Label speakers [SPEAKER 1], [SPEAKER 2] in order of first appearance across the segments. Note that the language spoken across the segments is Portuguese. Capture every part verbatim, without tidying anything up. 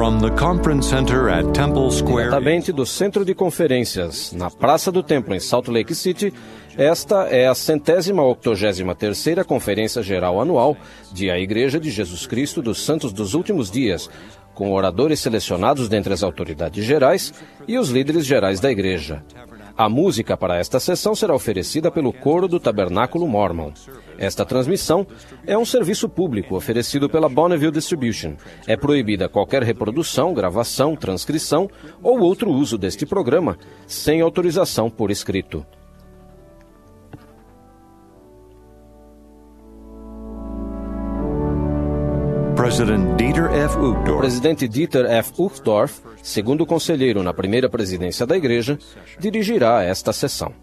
[SPEAKER 1] From the conference center at Temple Square.
[SPEAKER 2] Diretamente do Centro de Conferências, na Praça do Templo, em Salt Lake City, esta é a centésima octogésima terceira Conferência Geral Anual de A Igreja de Jesus Cristo dos Santos dos Últimos Dias, com oradores selecionados dentre as autoridades gerais e os líderes gerais da Igreja. A música para esta sessão será oferecida pelo Coro do Tabernáculo Mormon. Esta transmissão é um serviço público oferecido pela Bonneville Distribution. É proibida qualquer reprodução, gravação, transcrição ou outro uso deste programa sem autorização por escrito.
[SPEAKER 1] President Dieter F. Uchtdorf.
[SPEAKER 2] O presidente Dieter F. Uchtdorf, segundo conselheiro na primeira presidência da Igreja, dirigirá esta sessão.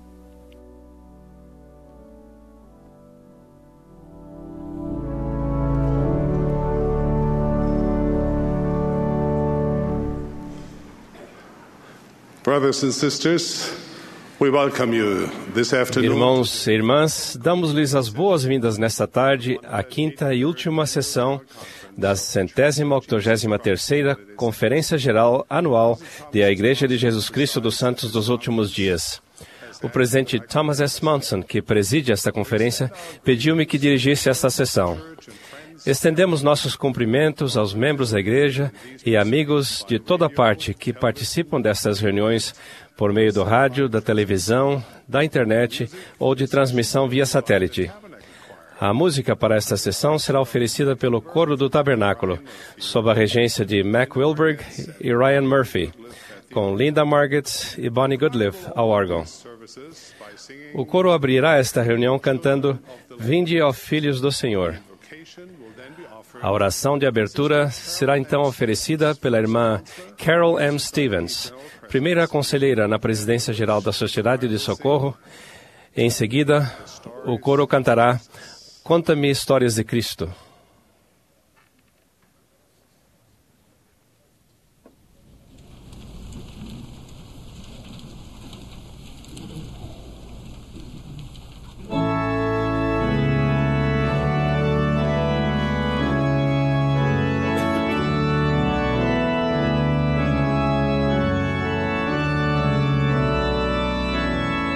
[SPEAKER 3] Brothers and sisters, we welcome you this afternoon.
[SPEAKER 4] Irmãos e irmãs, damos-lhes as boas-vindas nesta tarde à quinta e última sessão da centésima octogésima terceira Conferência Geral Anual de A Igreja de Jesus Cristo dos Santos dos Últimos Dias. O presidente Thomas S. Monson, que preside esta conferência, pediu-me que dirigisse esta sessão. Estendemos nossos cumprimentos aos membros da Igreja e amigos de toda parte que participam destas reuniões por meio do rádio, da televisão, da internet ou de transmissão via satélite. A música para esta sessão será oferecida pelo Coro do Tabernáculo, sob a regência de Mac Wilberg e Ryan Murphy, com Linda Margetts e Bonnie Goodliff ao órgão. O coro abrirá esta reunião cantando Vinde, ó Filhos do Senhor. A oração de abertura será então oferecida pela irmã Carol M. Stevens, primeira conselheira na presidência geral da Sociedade de Socorro. Em seguida, o coro cantará Conta-me Histórias de Cristo.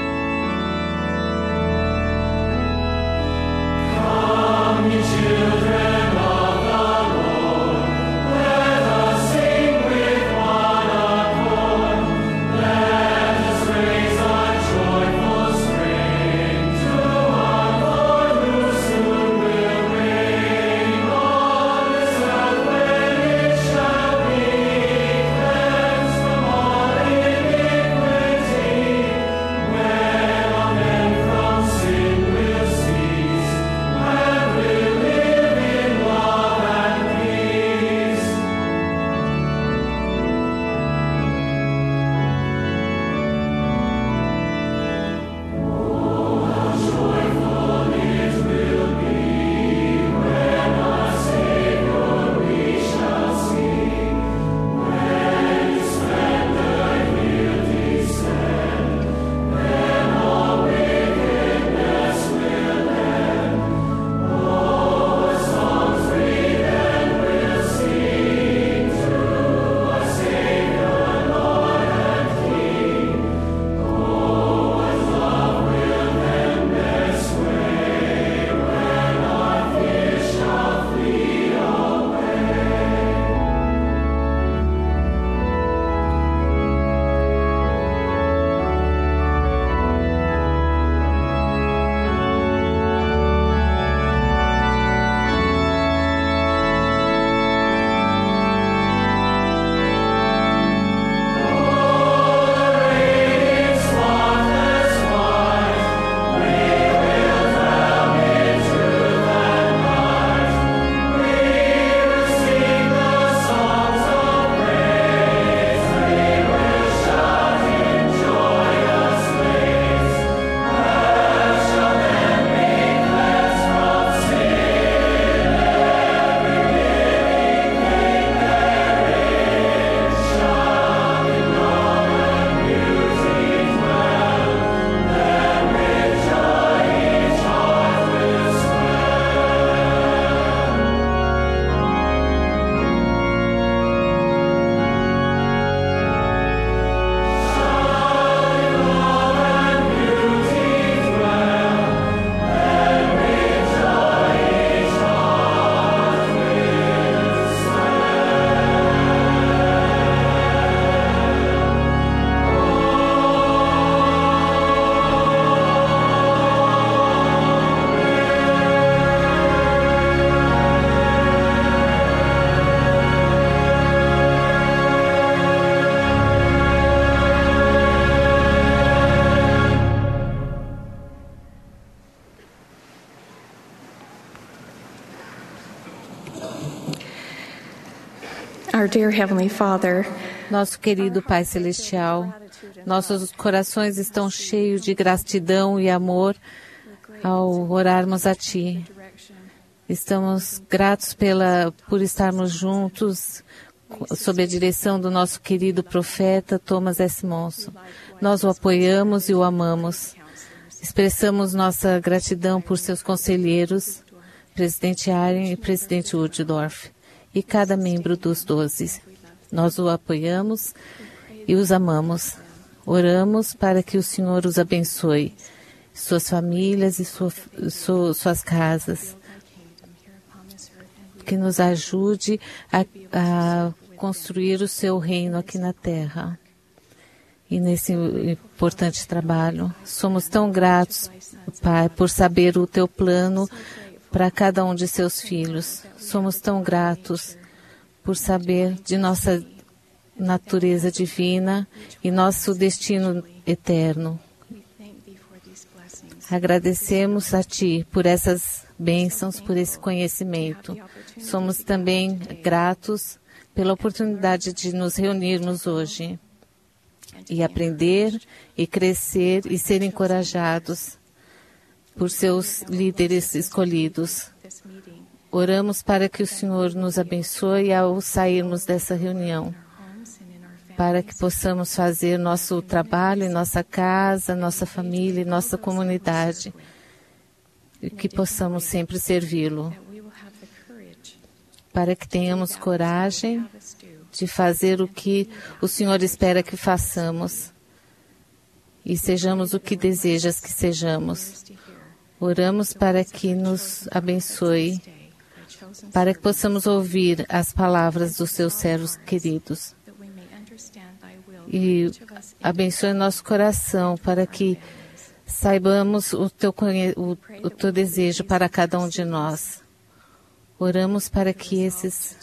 [SPEAKER 5] Children Our dear Heavenly Father,
[SPEAKER 6] nosso querido Pai Celestial, nossos corações estão cheios de gratidão e amor ao orarmos a Ti. Estamos gratos pela, por estarmos juntos sob a direção do nosso querido profeta Thomas S. Monson. Nós o apoiamos e o amamos. Expressamos nossa gratidão por seus conselheiros, presidente Aaron e presidente Woodruff, e cada membro dos doze. Nós o apoiamos e os amamos. Oramos para que o Senhor os abençoe, suas famílias e sua, su, suas casas, que nos ajude a, a construir o seu reino aqui na terra. E nesse importante trabalho, somos tão gratos, Pai, por saber o teu plano para cada um de seus filhos. Somos tão gratos por saber de nossa natureza divina e nosso destino eterno. Agradecemos a Ti por essas bênçãos, por esse conhecimento. Somos também gratos pela oportunidade de nos reunirmos hoje e aprender e crescer e ser encorajados por seus líderes escolhidos. Oramos para que o Senhor nos abençoe ao sairmos dessa reunião, para que possamos fazer nosso trabalho em nossa casa, nossa família e nossa comunidade, e que possamos sempre servi-lo, para que tenhamos coragem de fazer o que o Senhor espera que façamos e sejamos o que desejas que sejamos. Oramos para que nos abençoe, para que possamos ouvir as palavras dos seus servos queridos. E abençoe nosso coração para que saibamos o teu, o, o teu desejo para cada um de nós. Oramos para que esses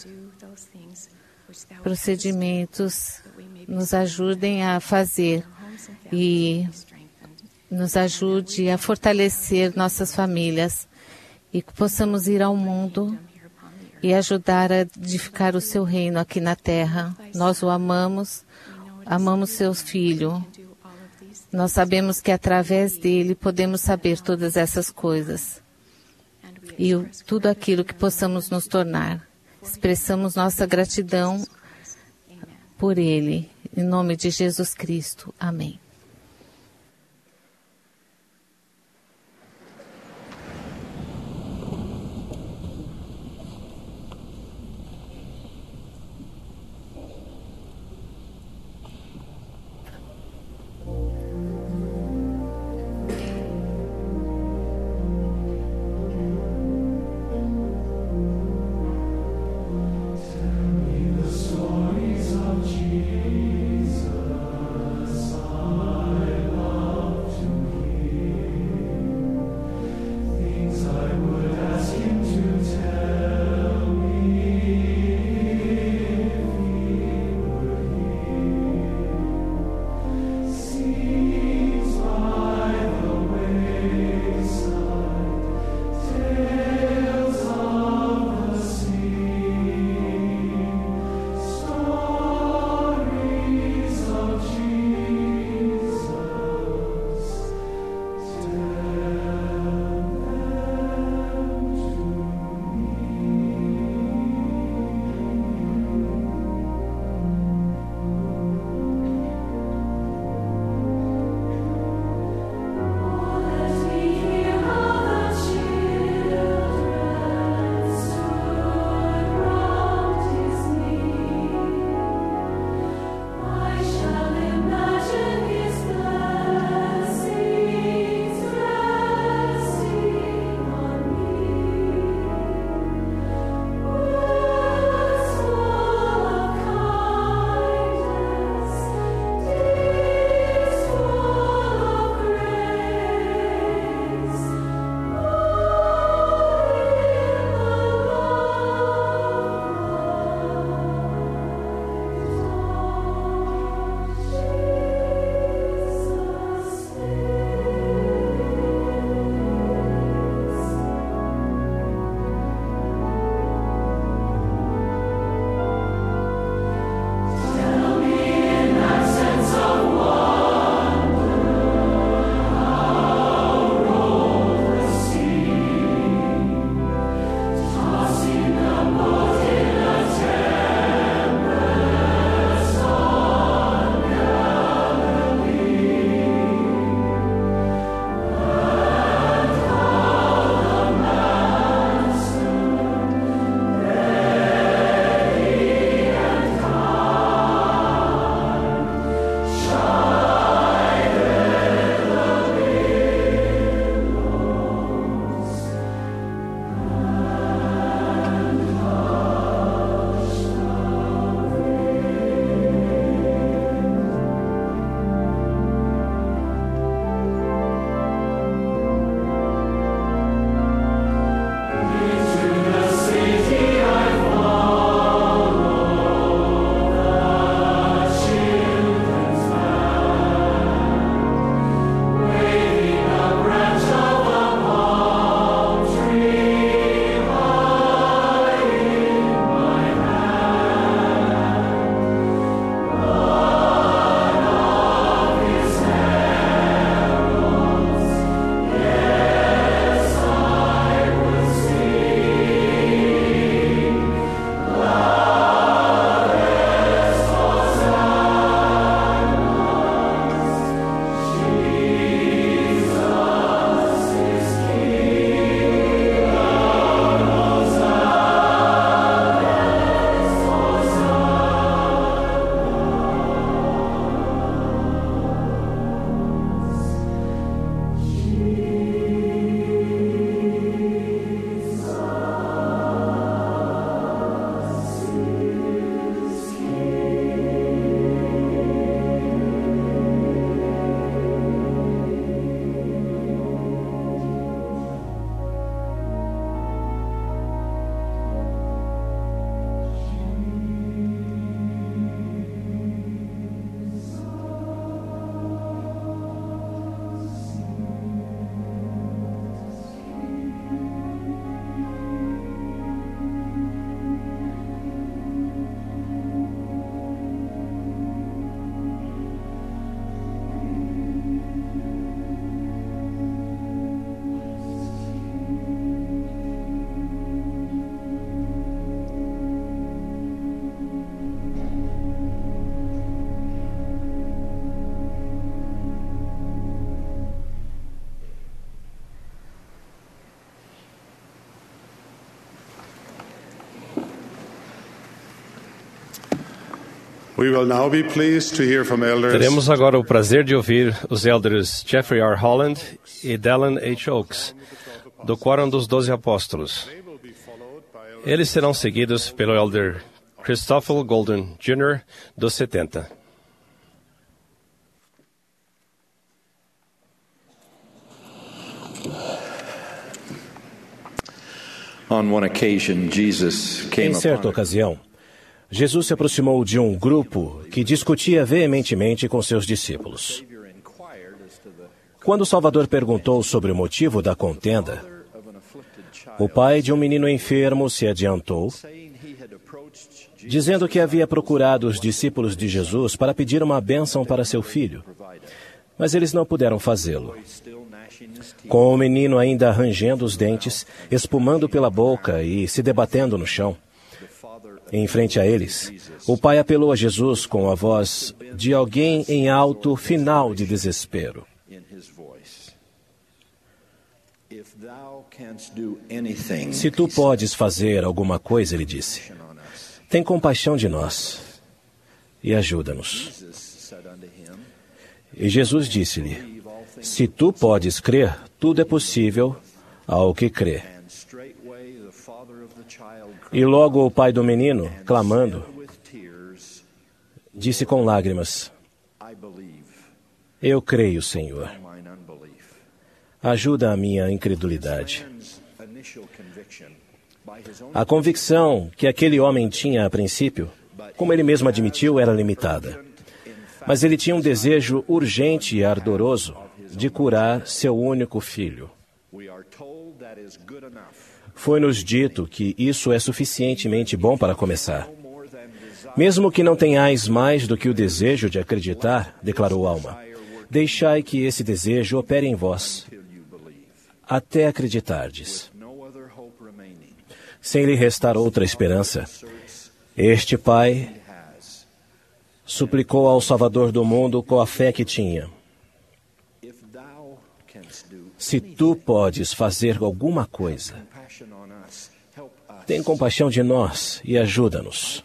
[SPEAKER 6] procedimentos nos ajudem a fazer e nos ajude a fortalecer nossas famílias e que possamos ir ao mundo e ajudar a edificar o seu reino aqui na terra. Nós o amamos, amamos seu filho. Nós sabemos que através dele podemos saber todas essas coisas e o, tudo aquilo que possamos nos tornar. Expressamos nossa gratidão por ele. Em nome de Jesus Cristo. Amém.
[SPEAKER 7] Stories of Jesus.
[SPEAKER 3] We will now be pleased to hear from elders.
[SPEAKER 4] Teremos agora o prazer de ouvir os elders Jeffrey R. Holland e Dallin H. Oaks, do Quórum dos Doze Apóstolos. Eles serão seguidos pelo elder Christopher Golden Júnior, dos setenta.
[SPEAKER 5] Em certa ocasião, Jesus se aproximou de um grupo que discutia veementemente com seus discípulos. Quando o Salvador perguntou sobre o motivo da contenda, o pai de um menino enfermo se adiantou, dizendo que havia procurado os discípulos de Jesus para pedir uma bênção para seu filho, mas eles não puderam fazê-lo. Com o menino ainda rangendo os dentes, espumando pela boca e se debatendo no chão, em frente a eles, o pai apelou a Jesus com a voz de alguém em alto final de desespero. Se tu podes fazer alguma coisa, ele disse, tem compaixão de nós e ajuda-nos. E Jesus disse-lhe, se tu podes crer, tudo é possível ao que crê. E logo o pai do menino, clamando, disse com lágrimas, eu creio, Senhor. Ajuda a minha incredulidade. A convicção que aquele homem tinha a princípio, como ele mesmo admitiu, era limitada. Mas ele tinha um desejo urgente e ardoroso de curar seu único filho. Foi-nos dito que isso é suficientemente bom para começar. Mesmo que não tenhais mais do que o desejo de acreditar, declarou Alma, deixai que esse desejo opere em vós, até acreditardes. Sem lhe restar outra esperança, este pai suplicou ao Salvador do mundo com a fé que tinha. Se tu podes fazer alguma coisa, tem compaixão de nós e ajuda-nos.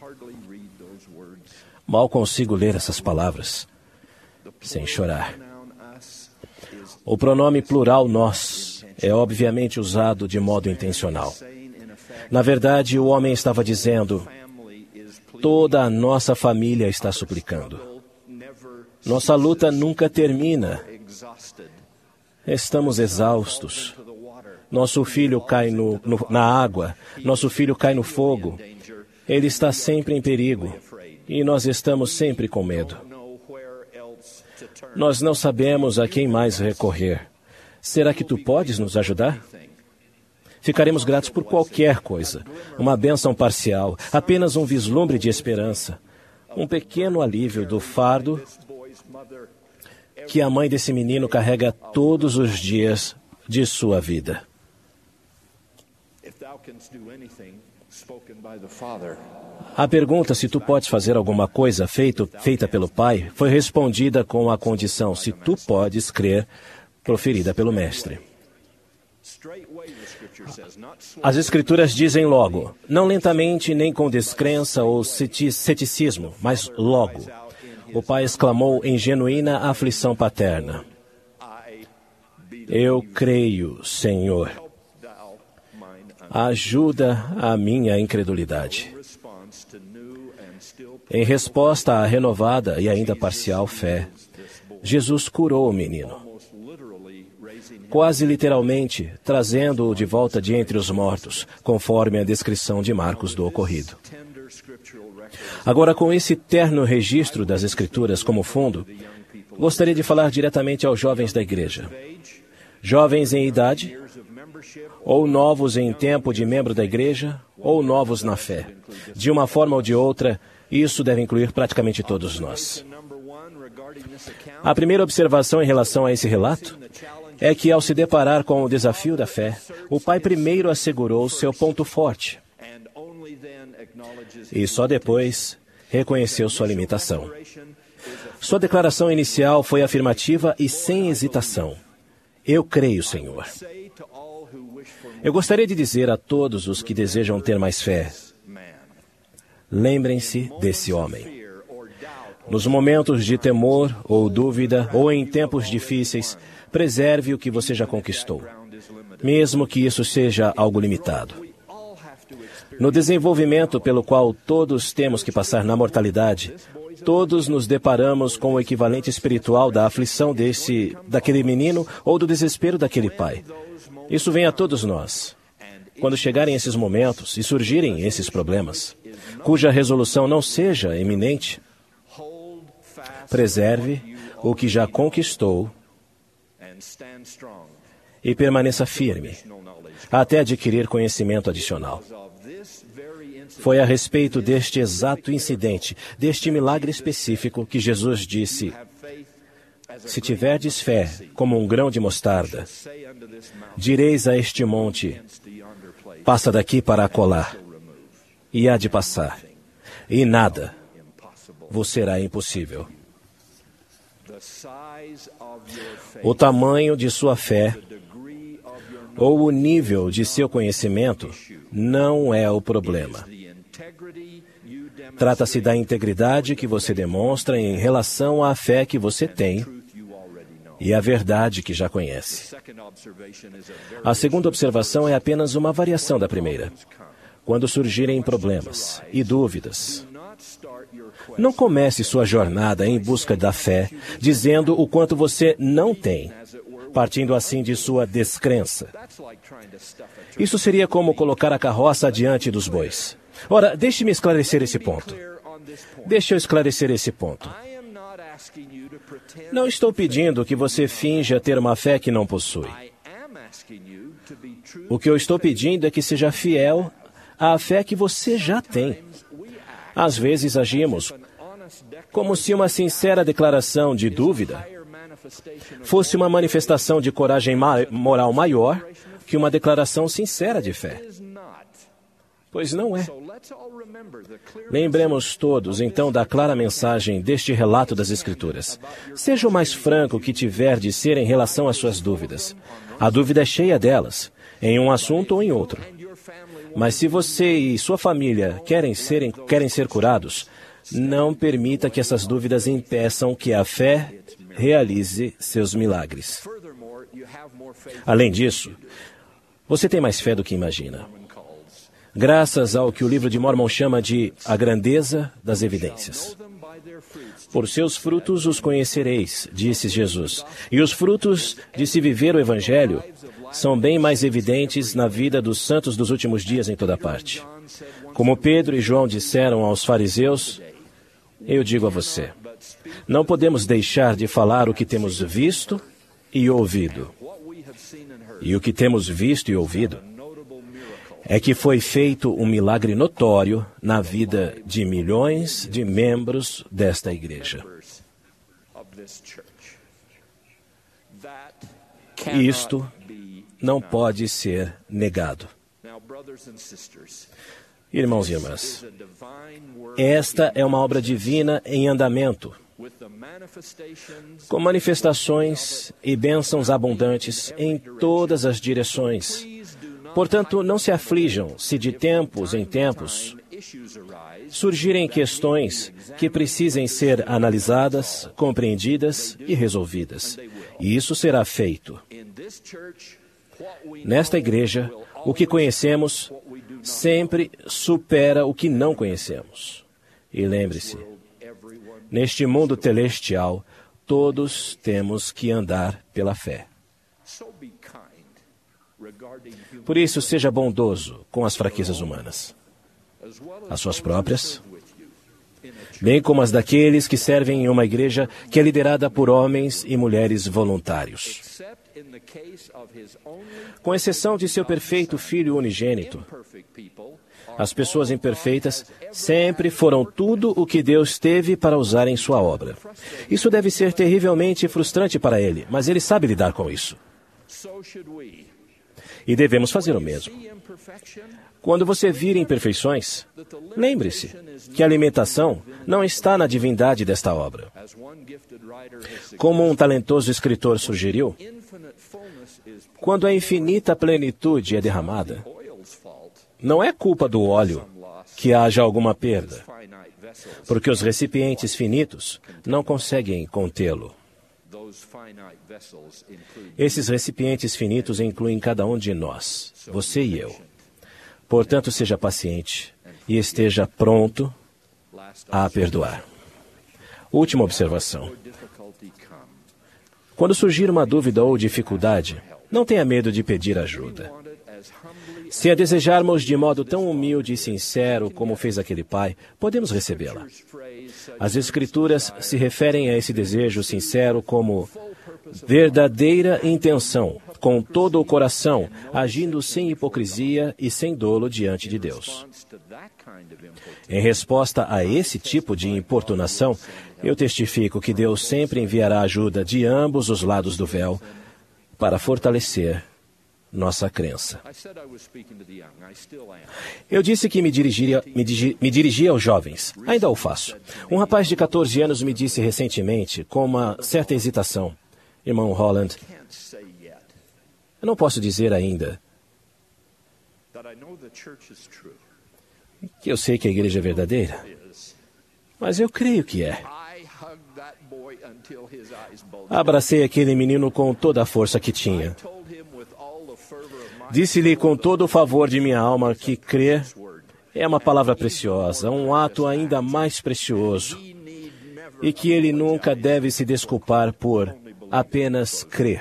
[SPEAKER 5] Mal consigo ler essas palavras sem chorar. O pronome plural nós é obviamente usado de modo intencional. Na verdade, o homem estava dizendo, toda a nossa família está suplicando. Nossa luta nunca termina. Estamos exaustos. Nosso filho cai no, no, na água. Nosso filho cai no fogo. Ele está sempre em perigo. E nós estamos sempre com medo. Nós não sabemos a quem mais recorrer. Será que tu podes nos ajudar? Ficaremos gratos por qualquer coisa. Uma bênção parcial, apenas um vislumbre de esperança. Um pequeno alívio do fardo que a mãe desse menino carrega todos os dias de sua vida. A pergunta se tu podes fazer alguma coisa feito, feita pelo Pai foi respondida com a condição se tu podes crer, proferida pelo Mestre. As Escrituras dizem logo, não lentamente nem com descrença ou ceticismo, mas logo. O pai exclamou em genuína aflição paterna, eu creio, Senhor. Ajuda a minha incredulidade. Em resposta à renovada e ainda parcial fé, Jesus curou o menino. Quase literalmente, trazendo-o de volta de entre os mortos, conforme a descrição de Marcos do ocorrido. Agora, com esse terno registro das Escrituras como fundo, gostaria de falar diretamente aos jovens da igreja. Jovens em idade, ou novos em tempo de membro da igreja, ou novos na fé. De uma forma ou de outra, isso deve incluir praticamente todos nós. A primeira observação em relação a esse relato é que, ao se deparar com o desafio da fé, o pai primeiro assegurou seu ponto forte e só depois reconheceu sua limitação. Sua declaração inicial foi afirmativa e sem hesitação. Eu creio, Senhor. Eu gostaria de dizer a todos os que desejam ter mais fé, lembrem-se desse homem. Nos momentos de temor ou dúvida, ou em tempos difíceis, preserve o que você já conquistou, mesmo que isso seja algo limitado. No desenvolvimento pelo qual todos temos que passar na mortalidade, todos nos deparamos com o equivalente espiritual da aflição desse, daquele menino ou do desespero daquele pai. Isso vem a todos nós. Quando chegarem esses momentos e surgirem esses problemas, cuja resolução não seja iminente, preserve o que já conquistou e permaneça firme, até adquirir conhecimento adicional. Foi a respeito deste exato incidente, deste milagre específico, que Jesus disse: se tiverdes fé como um grão de mostarda, direis a este monte: passa daqui para acolá, e há de passar, e nada vos será impossível. O tamanho de sua fé ou o nível de seu conhecimento não é o problema. Trata-se da integridade que você demonstra em relação à fé que você tem e à verdade que já conhece. A segunda observação é apenas uma variação da primeira. Quando surgirem problemas e dúvidas, não comece sua jornada em busca da fé dizendo o quanto você não tem, partindo assim de sua descrença. Isso seria como colocar a carroça diante dos bois. Ora, deixe-me esclarecer esse ponto. Deixe eu esclarecer esse ponto. Não estou pedindo que você finja ter uma fé que não possui. O que eu estou pedindo é que seja fiel à fé que você já tem. Às vezes agimos como se uma sincera declaração de dúvida fosse uma manifestação de coragem ma- moral maior que uma declaração sincera de fé. Pois não é. Lembremos todos, então, da clara mensagem deste relato das Escrituras. Seja o mais franco que tiver de ser em relação às suas dúvidas. A dúvida é cheia delas, em um assunto ou em outro. Mas se você e sua família querem ser, querem ser curados, não permita que essas dúvidas impeçam que a fé realize seus milagres. Além disso, você tem mais fé do que imagina. Graças ao que o livro de Mormon chama de a grandeza das evidências. Por seus frutos os conhecereis, disse Jesus. E os frutos de se viver o Evangelho são bem mais evidentes na vida dos santos dos últimos dias em toda parte. Como Pedro e João disseram aos fariseus, eu digo a você, não podemos deixar de falar o que temos visto e ouvido. E o que temos visto e ouvido é que foi feito um milagre notório na vida de milhões de membros desta igreja. Isto não pode ser negado. Irmãos e irmãs, esta é uma obra divina em andamento, com manifestações e bênçãos abundantes em todas as direções. Portanto, não se aflijam se de tempos em tempos surgirem questões que precisem ser analisadas, compreendidas e resolvidas. E isso será feito. Nesta igreja, o que conhecemos sempre supera o que não conhecemos. E lembre-se, neste mundo celestial, todos temos que andar pela fé. Por isso, seja bondoso com as fraquezas humanas, as suas próprias, bem como as daqueles que servem em uma igreja que é liderada por homens e mulheres voluntários. Com exceção de seu perfeito Filho unigênito, as pessoas imperfeitas sempre foram tudo o que Deus teve para usar em sua obra. Isso deve ser terrivelmente frustrante para ele, mas ele sabe lidar com isso. E devemos fazer o mesmo. Quando você vir imperfeições, lembre-se que a limitação não está na divindade desta obra. Como um talentoso escritor sugeriu, quando a infinita plenitude é derramada, não é culpa do óleo que haja alguma perda, porque os recipientes finitos não conseguem contê-lo. Esses recipientes finitos incluem cada um de nós, você e eu. Portanto, seja paciente e esteja pronto a perdoar. Última observação. Quando surgir uma dúvida ou dificuldade, não tenha medo de pedir ajuda. Se a desejarmos de modo tão humilde e sincero como fez aquele pai, podemos recebê-la. As Escrituras se referem a esse desejo sincero como verdadeira intenção, com todo o coração, agindo sem hipocrisia e sem dolo diante de Deus. Em resposta a esse tipo de importunação, eu testifico que Deus sempre enviará ajuda de ambos os lados do véu para fortalecer nossa crença. Eu disse que me dirigiria, me, digi, me dirigia aos jovens. Ainda o faço. Um rapaz de catorze anos me disse recentemente, com uma certa hesitação, irmão Holland, eu não posso dizer ainda que eu sei que a igreja é verdadeira, mas eu creio que é. Abracei aquele menino com toda a força que tinha. Disse-lhe com todo o favor de minha alma que crer é uma palavra preciosa, um ato ainda mais precioso, e que ele nunca deve se desculpar por apenas crer.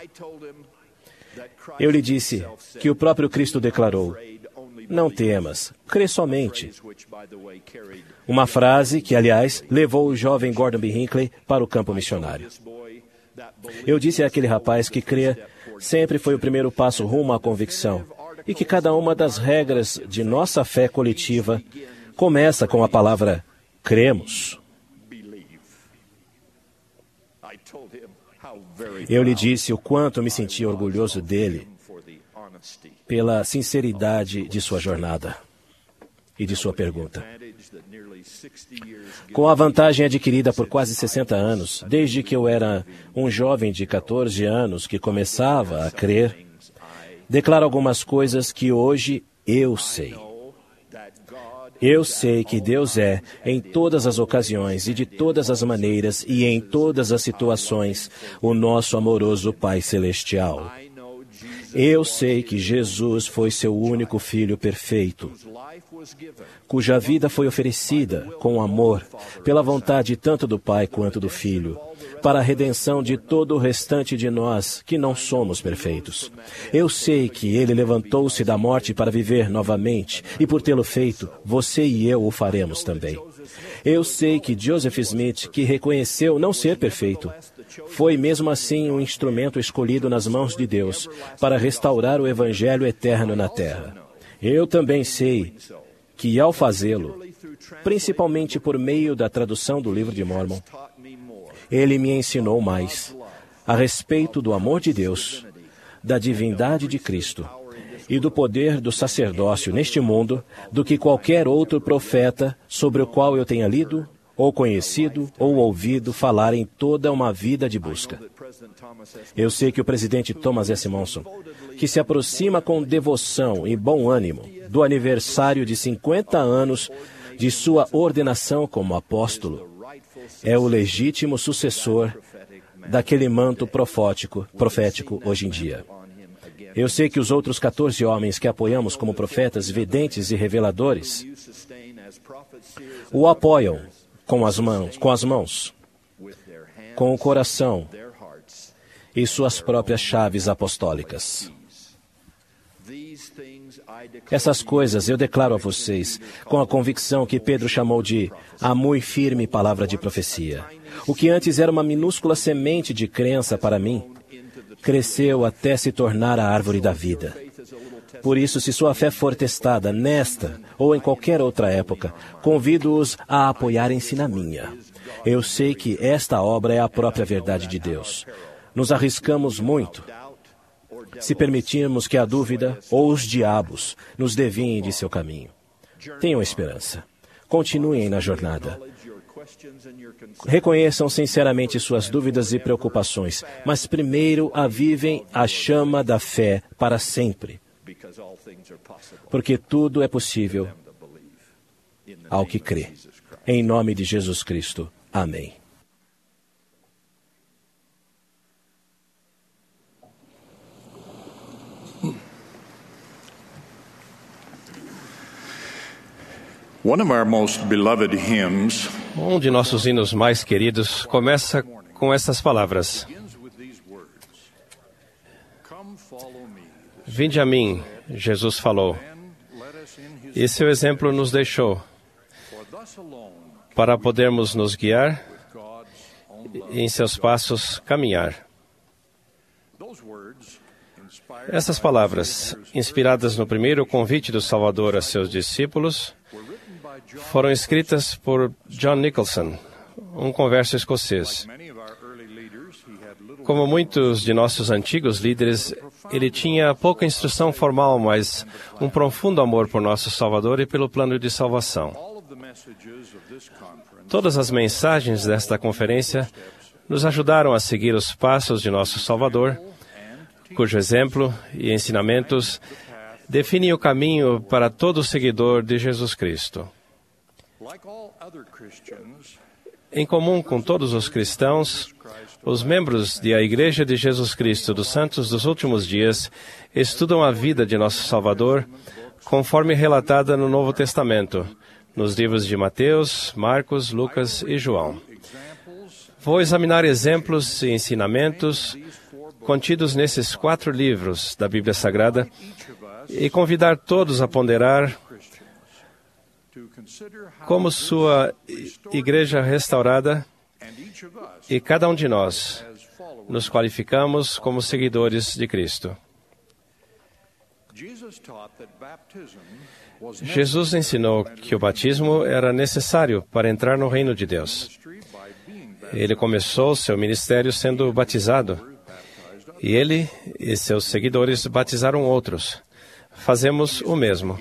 [SPEAKER 5] Eu lhe disse que o próprio Cristo declarou, não temas, crê somente. Uma frase que, aliás, levou o jovem Gordon B. Hinckley para o campo missionário. Eu disse àquele rapaz que crer sempre foi o primeiro passo rumo à convicção e que cada uma das regras de nossa fé coletiva começa com a palavra cremos. Eu lhe disse o quanto me sentia orgulhoso dele pela sinceridade de sua jornada e de sua pergunta. Com a vantagem adquirida por quase sessenta anos, desde que eu era um jovem de catorze anos que começava a crer, declaro algumas coisas que hoje eu sei. Eu sei que Deus é, em todas as ocasiões e de todas as maneiras e em todas as situações, o nosso amoroso Pai Celestial. Eu sei que Jesus foi seu único Filho perfeito, cuja vida foi oferecida com amor, pela vontade tanto do Pai quanto do Filho, para a redenção de todo o restante de nós que não somos perfeitos. Eu sei que Ele levantou-se da morte para viver novamente, e por tê-lo feito, você e eu o faremos também. Eu sei que Joseph Smith, que reconheceu não ser perfeito, foi mesmo assim um instrumento escolhido nas mãos de Deus para restaurar o Evangelho eterno na terra. Eu também sei que, ao fazê-lo, principalmente por meio da tradução do livro de Mórmon, ele me ensinou mais a respeito do amor de Deus, da divindade de Cristo e do poder do sacerdócio neste mundo do que qualquer outro profeta sobre o qual eu tenha lido, ou conhecido, ou ouvido falar em toda uma vida de busca. Eu sei que o presidente Thomas S. Monson, que se aproxima com devoção e bom ânimo do aniversário de cinquenta anos de sua ordenação como apóstolo, é o legítimo sucessor daquele manto profético, profético hoje em dia. Eu sei que os outros catorze homens que apoiamos como profetas, videntes e reveladores o apoiam com as mãos, com as mãos, com o coração e suas próprias chaves apostólicas. Essas coisas eu declaro a vocês com a convicção que Pedro chamou de a muito firme palavra de profecia. O que antes era uma minúscula semente de crença para mim, cresceu até se tornar a árvore da vida. Por isso, se sua fé for testada nesta ou em qualquer outra época, convido-os a apoiarem-se na minha. Eu sei que esta obra é a própria verdade de Deus. Nos arriscamos muito se permitirmos que a dúvida ou os diabos nos deviem de seu caminho. Tenham esperança. Continuem na jornada. Reconheçam sinceramente suas dúvidas e preocupações, mas primeiro avivem a chama da fé para sempre. Porque tudo é possível ao que crê. Em nome de Jesus Cristo. Amém.
[SPEAKER 7] One of our most beloved hymns
[SPEAKER 4] Um de nossos hinos mais queridos começa com essas palavras: Vinde a mim, Jesus falou, e seu exemplo nos deixou, para podermos nos guiar e em seus passos caminhar. Essas palavras, inspiradas no primeiro convite do Salvador a seus discípulos, foram escritas por John Nicholson, um converso escocês. Como muitos de nossos antigos líderes, ele tinha pouca instrução formal, mas um profundo amor por nosso Salvador e pelo plano de salvação. Todas as mensagens desta conferência nos ajudaram a seguir os passos de nosso Salvador, cujo exemplo e ensinamentos definem o caminho para todo seguidor de Jesus Cristo. Em comum com todos os cristãos, os membros da Igreja de Jesus Cristo dos Santos dos Últimos Dias estudam a vida de nosso Salvador conforme relatada no Novo Testamento, nos livros de Mateus, Marcos, Lucas e João. Vou examinar exemplos e ensinamentos contidos nesses quatro livros da Bíblia Sagrada e convidar todos a ponderar como sua igreja restaurada e cada um de nós nos qualificamos como seguidores de Cristo. Jesus ensinou que o batismo era necessário para entrar no reino de Deus. Ele começou seu ministério sendo batizado, e ele e seus seguidores batizaram outros. Fazemos o mesmo.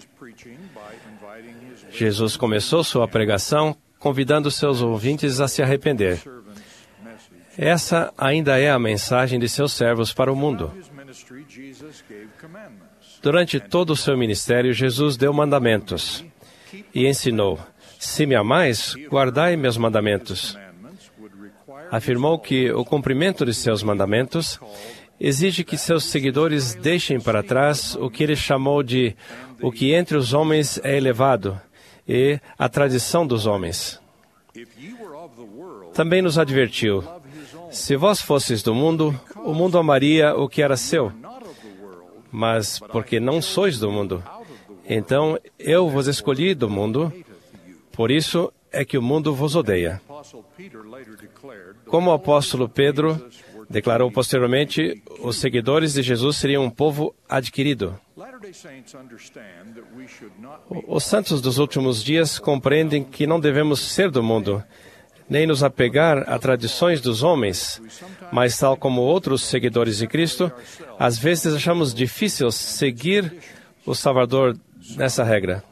[SPEAKER 4] Jesus começou sua pregação convidando seus ouvintes a se arrepender. Essa ainda é a mensagem de seus servos para o mundo. Durante todo o seu ministério, Jesus deu mandamentos e ensinou: se me amais, guardai meus mandamentos. Afirmou que o cumprimento de seus mandamentos exige que seus seguidores deixem para trás o que ele chamou de o que entre os homens é elevado e a tradição dos homens. Também nos advertiu: se vós fosseis do mundo, o mundo amaria o que era seu. Mas porque não sois do mundo, então eu vos escolhi do mundo, por isso é que o mundo vos odeia. Como o apóstolo Pedro declarou posteriormente, os seguidores de Jesus seriam um povo adquirido. Os santos dos últimos dias compreendem que não devemos ser do mundo, nem nos apegar a tradições dos homens, mas, tal como outros seguidores de Cristo, às vezes achamos difícil seguir o Salvador nessa regra.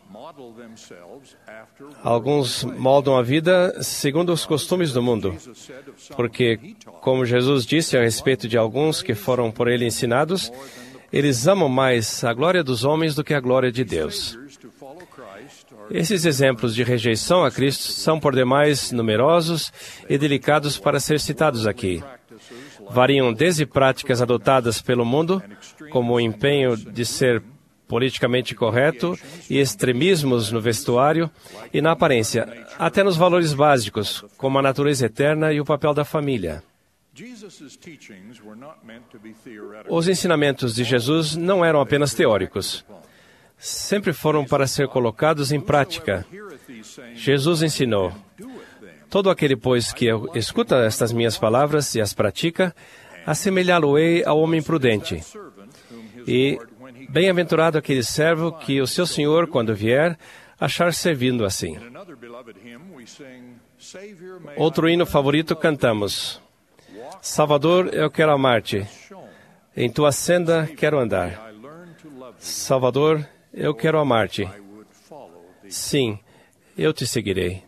[SPEAKER 4] Alguns moldam a vida segundo os costumes do mundo, porque, como Jesus disse a respeito de alguns que foram por ele ensinados, eles amam mais a glória dos homens do que a glória de Deus. Esses exemplos de rejeição a Cristo são por demais numerosos e delicados para ser citados aqui. Variam desde práticas adotadas pelo mundo, como o empenho de ser politicamente correto e extremismos no vestuário e na aparência, até nos valores básicos, como a natureza eterna e o papel da família. Os ensinamentos de Jesus não eram apenas teóricos. Sempre foram para ser colocados em prática. Jesus ensinou: todo aquele, pois, que escuta estas minhas palavras e as pratica, assemelhá-lo-ei ao homem prudente. E bem-aventurado aquele servo que o seu senhor, quando vier, achar servindo assim. Outro hino favorito cantamos: Salvador, eu quero amar-te, em tua senda quero andar. Salvador, eu quero amar-te. Sim, eu te seguirei.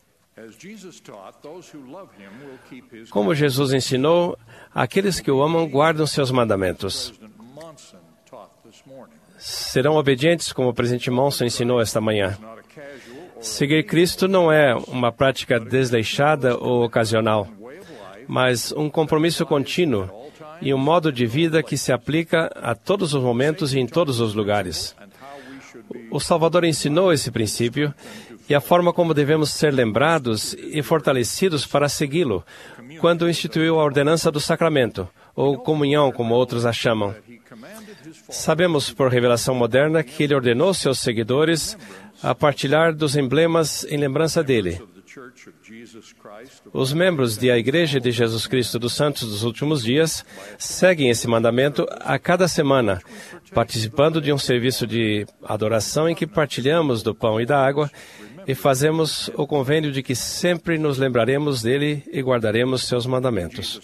[SPEAKER 4] Como Jesus ensinou, aqueles que o amam guardam seus mandamentos. serão obedientes, como o presidente Monson ensinou esta manhã. Seguir Cristo não é uma prática desleixada ou ocasional, mas um compromisso contínuo e um modo de vida que se aplica a todos os momentos e em todos os lugares. O Salvador ensinou esse princípio e a forma como devemos ser lembrados e fortalecidos para segui-lo, quando instituiu a ordenança do sacramento, ou comunhão, como outros a chamam. Sabemos por revelação moderna que ele ordenou seus seguidores a partilhar dos emblemas em lembrança dele. Os membros da Igreja de Jesus Cristo dos Santos dos Últimos Dias seguem esse mandamento a cada semana, participando de um serviço de adoração em que partilhamos do pão e da água e fazemos o convênio de que sempre nos lembraremos dele e guardaremos seus mandamentos.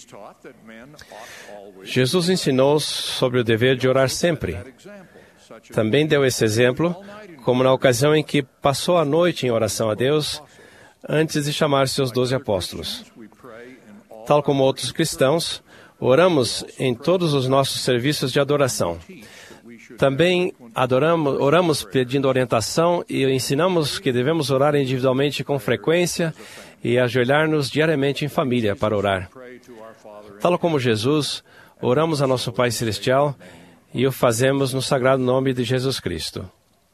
[SPEAKER 4] Jesus ensinou sobre o dever de orar sempre. Também deu esse exemplo, como na ocasião em que passou a noite em oração a Deus, antes de chamar seus doze apóstolos. Tal como outros cristãos, oramos em todos os nossos serviços de adoração. Também adoramos, oramos pedindo orientação e ensinamos que devemos orar individualmente com frequência e ajoelhar-nos diariamente em família para orar. Tal como Jesus, oramos a nosso Pai Celestial e o fazemos no sagrado nome de Jesus Cristo.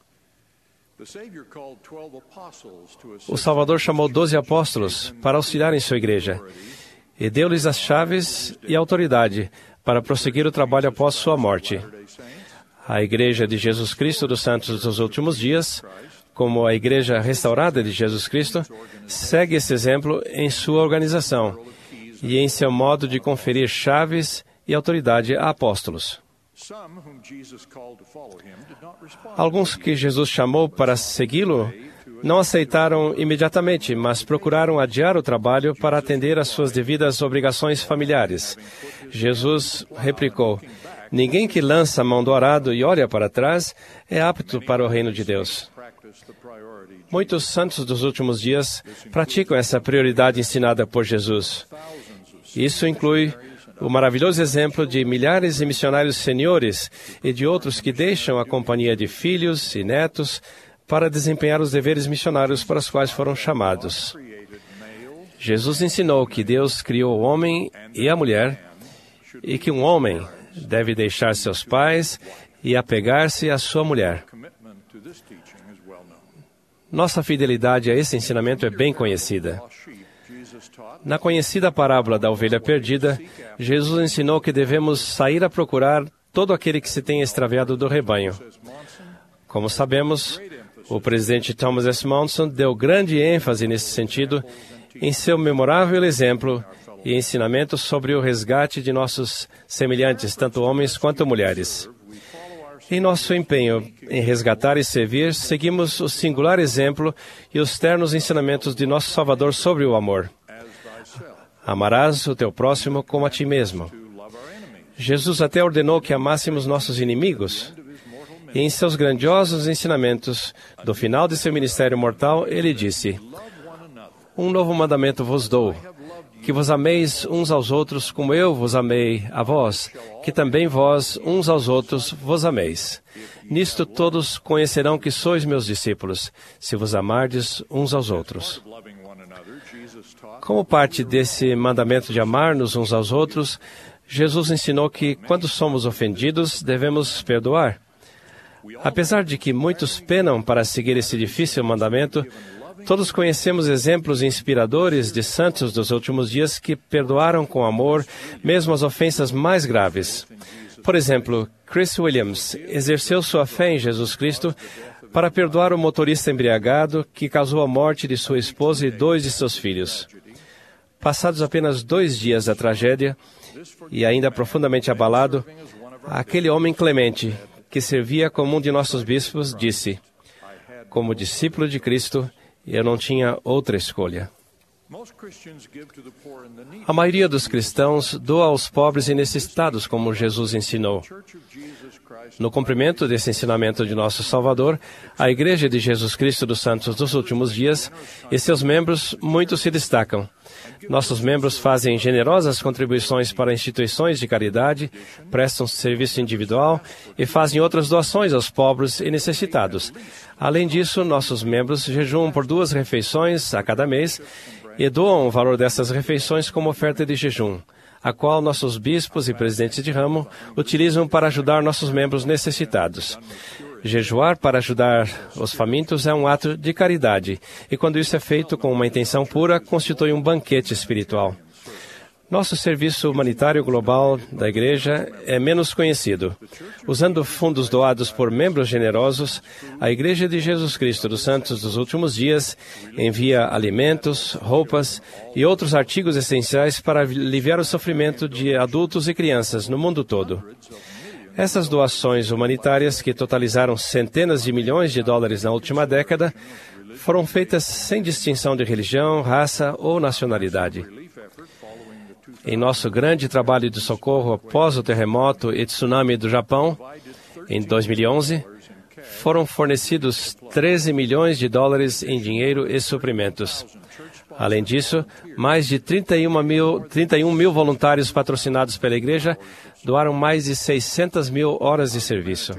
[SPEAKER 4] O Salvador chamou doze apóstolos para auxiliar em sua igreja e deu-lhes as chaves e autoridade para prosseguir o trabalho após sua morte. A Igreja de Jesus Cristo dos Santos dos Últimos Dias, como a Igreja restaurada de Jesus Cristo, segue esse exemplo em sua organização e em seu modo de conferir chaves e autoridade a apóstolos. Alguns que Jesus chamou para segui-lo não aceitaram imediatamente, mas procuraram adiar o trabalho para atender às suas devidas obrigações familiares. Jesus replicou: "Ninguém que lança a mão do arado e olha para trás é apto para o reino de Deus." Muitos santos dos últimos dias praticam essa prioridade ensinada por Jesus. Isso inclui o maravilhoso exemplo de milhares de missionários seniores e de outros que deixam a companhia de filhos e netos para desempenhar os deveres missionários para os quais foram chamados. Jesus ensinou que Deus criou o homem e a mulher e que um homem deve deixar seus pais e apegar-se à sua mulher. Nossa fidelidade a esse ensinamento é bem conhecida. Na conhecida parábola da ovelha perdida, Jesus ensinou que devemos sair a procurar todo aquele que se tenha extraviado do rebanho. Como sabemos, o presidente Thomas S. Monson deu grande ênfase nesse sentido em seu memorável exemplo e ensinamento sobre o resgate de nossos semelhantes, tanto homens quanto mulheres. Em nosso empenho em resgatar e servir, seguimos o singular exemplo e os ternos ensinamentos de nosso Salvador sobre o amor. Amarás o teu próximo como a ti mesmo. Jesus até ordenou que amássemos nossos inimigos. E em seus grandiosos ensinamentos, do final de seu ministério mortal, ele disse: "Um novo mandamento vos dou, que vos ameis uns aos outros como eu vos amei a vós, que também vós uns aos outros vos ameis. Nisto todos conhecerão que sois meus discípulos, se vos amardes uns aos outros." Como parte desse mandamento de amar-nos uns aos outros, Jesus ensinou que, quando somos ofendidos, devemos perdoar. Apesar de que muitos penam para seguir esse difícil mandamento, todos conhecemos exemplos inspiradores de santos dos últimos dias que perdoaram com amor mesmo as ofensas mais graves. Por exemplo, Chris Williams exerceu sua fé em Jesus Cristo para perdoar o motorista embriagado que causou a morte de sua esposa e dois de seus filhos. Passados apenas dois dias da tragédia, e ainda profundamente abalado, aquele homem clemente, que servia como um de nossos bispos, disse: "Como discípulo de Cristo, eu não tinha outra escolha." A maioria dos cristãos doa aos pobres e necessitados, como Jesus ensinou. No cumprimento desse ensinamento de nosso Salvador, a Igreja de Jesus Cristo dos Santos dos Últimos Dias e seus membros muito se destacam. Nossos membros fazem generosas contribuições para instituições de caridade, prestam serviço individual e fazem outras doações aos pobres e necessitados. Além disso, nossos membros jejuam por duas refeições a cada mês e doam o valor dessas refeições como oferta de jejum, a qual nossos bispos e presidentes de ramo utilizam para ajudar nossos membros necessitados. Jejuar para ajudar os famintos é um ato de caridade, e quando isso é feito com uma intenção pura, constitui um banquete espiritual. Nosso serviço humanitário global da Igreja é menos conhecido. Usando fundos doados por membros generosos, a Igreja de Jesus Cristo dos Santos dos Últimos Dias envia alimentos, roupas e outros artigos essenciais para aliviar o sofrimento de adultos e crianças no mundo todo. Essas doações humanitárias, que totalizaram centenas de milhões de dólares na última década, foram feitas sem distinção de religião, raça ou nacionalidade. Em nosso grande trabalho de socorro após o terremoto e tsunami do Japão, em dois mil e onze, foram fornecidos treze milhões de dólares em dinheiro e suprimentos. Além disso, mais de trinta e um mil, trinta e um mil voluntários patrocinados pela Igreja doaram mais de seiscentas mil horas de serviço.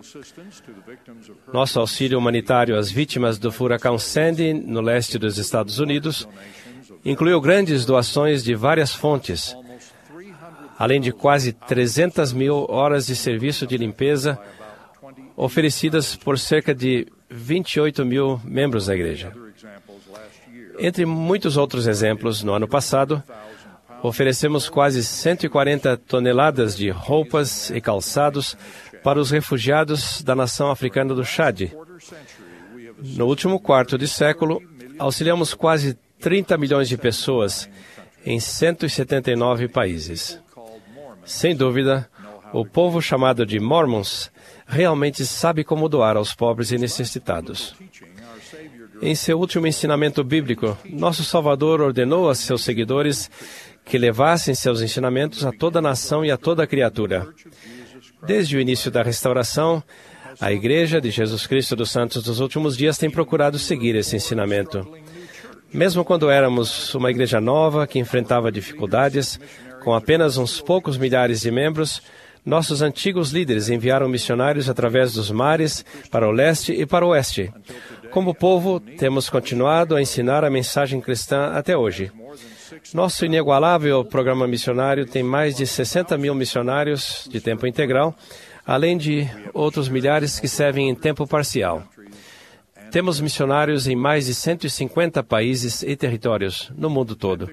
[SPEAKER 4] Nosso auxílio humanitário às vítimas do furacão Sandy, no leste dos Estados Unidos, incluiu grandes doações de várias fontes, além de quase trezentas mil horas de serviço de limpeza oferecidas por cerca de vinte e oito mil membros da Igreja. Entre muitos outros exemplos, no ano passado, oferecemos quase cento e quarenta toneladas de roupas e calçados para os refugiados da nação africana do Chad. No último quarto de século, auxiliamos quase trinta milhões de pessoas em cento e setenta e nove países. Sem dúvida, o povo chamado de Mormons realmente sabe como doar aos pobres e necessitados. Em seu último ensinamento bíblico, nosso Salvador ordenou a seus seguidores que levassem seus ensinamentos a toda a nação e a toda a criatura. Desde o início da restauração, a Igreja de Jesus Cristo dos Santos dos Últimos Dias tem procurado seguir esse ensinamento. Mesmo quando éramos uma igreja nova que enfrentava dificuldades, com apenas uns poucos milhares de membros, nossos antigos líderes enviaram missionários através dos mares para o leste e para o oeste. Como povo, temos continuado a ensinar a mensagem cristã até hoje. Nosso inigualável programa missionário tem mais de sessenta mil missionários de tempo integral, além de outros milhares que servem em tempo parcial. Temos missionários em mais de cento e cinquenta países e territórios no mundo todo.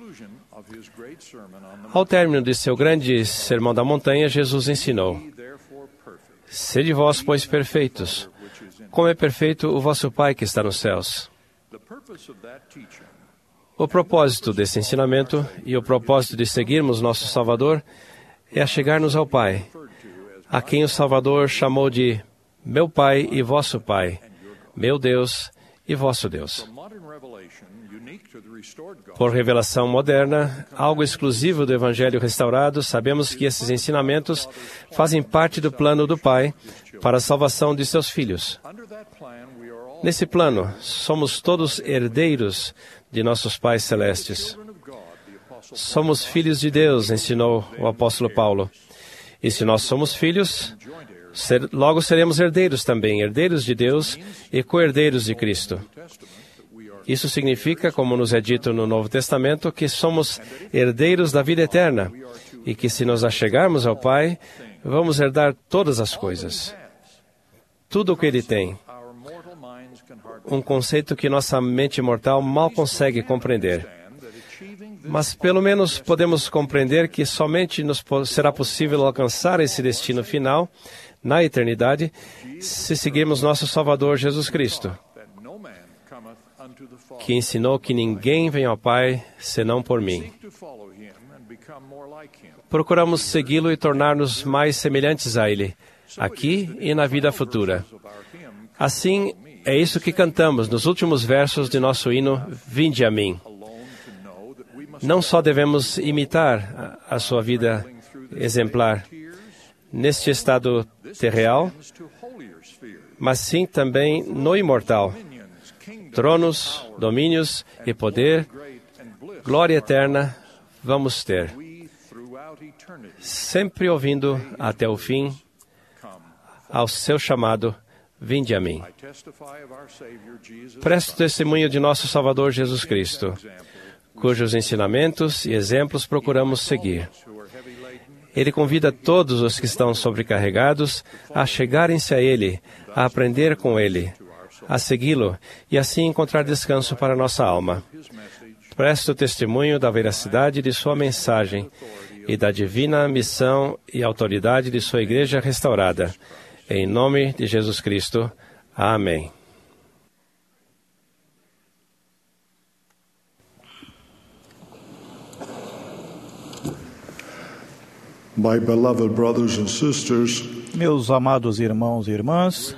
[SPEAKER 4] Ao término de seu grande Sermão da Montanha, Jesus ensinou: Sede vós, pois, perfeitos, como é perfeito o vosso Pai que está nos céus. O propósito desse ensinamento e o propósito de seguirmos nosso Salvador é achegar-nos ao Pai, a quem o Salvador chamou de meu Pai e vosso Pai, meu Deus e vosso Deus. Por revelação moderna, algo exclusivo do Evangelho restaurado, sabemos que esses ensinamentos fazem parte do plano do Pai para a salvação de seus filhos. Nesse plano, somos todos herdeiros de nossos pais celestes. Somos filhos de Deus, ensinou o apóstolo Paulo. E se nós somos filhos, ser, logo seremos herdeiros também, herdeiros de Deus e co-herdeiros de Cristo. Isso significa, como nos é dito no Novo Testamento, que somos herdeiros da vida eterna e que, se nos achegarmos ao Pai, vamos herdar todas as coisas. Tudo o que Ele tem. Um conceito que nossa mente mortal mal consegue compreender. Mas, pelo menos, podemos compreender que somente nos será possível alcançar esse destino final, na eternidade, se seguirmos nosso Salvador Jesus Cristo, que ensinou que ninguém vem ao Pai senão por mim. Procuramos segui-lo e tornar-nos mais semelhantes a Ele, aqui e na vida futura. Assim, é isso que cantamos nos últimos versos de nosso hino Vinde a mim. Não só devemos imitar a, a sua vida exemplar neste estado terreal, mas sim também no imortal. Tronos, domínios e poder, glória eterna vamos ter. Sempre ouvindo até o fim ao seu chamado, vinde a mim. Presto testemunho de nosso Salvador Jesus Cristo, cujos ensinamentos e exemplos procuramos seguir. Ele convida todos os que estão sobrecarregados a chegarem-se a Ele, a aprender com Ele, a segui-lo e assim encontrar descanso para nossa alma. Presto testemunho da veracidade de sua mensagem e da divina missão e autoridade de sua Igreja restaurada. Em nome de Jesus Cristo. Amém.
[SPEAKER 3] My beloved brothers and sisters,
[SPEAKER 8] meus amados irmãos e irmãs,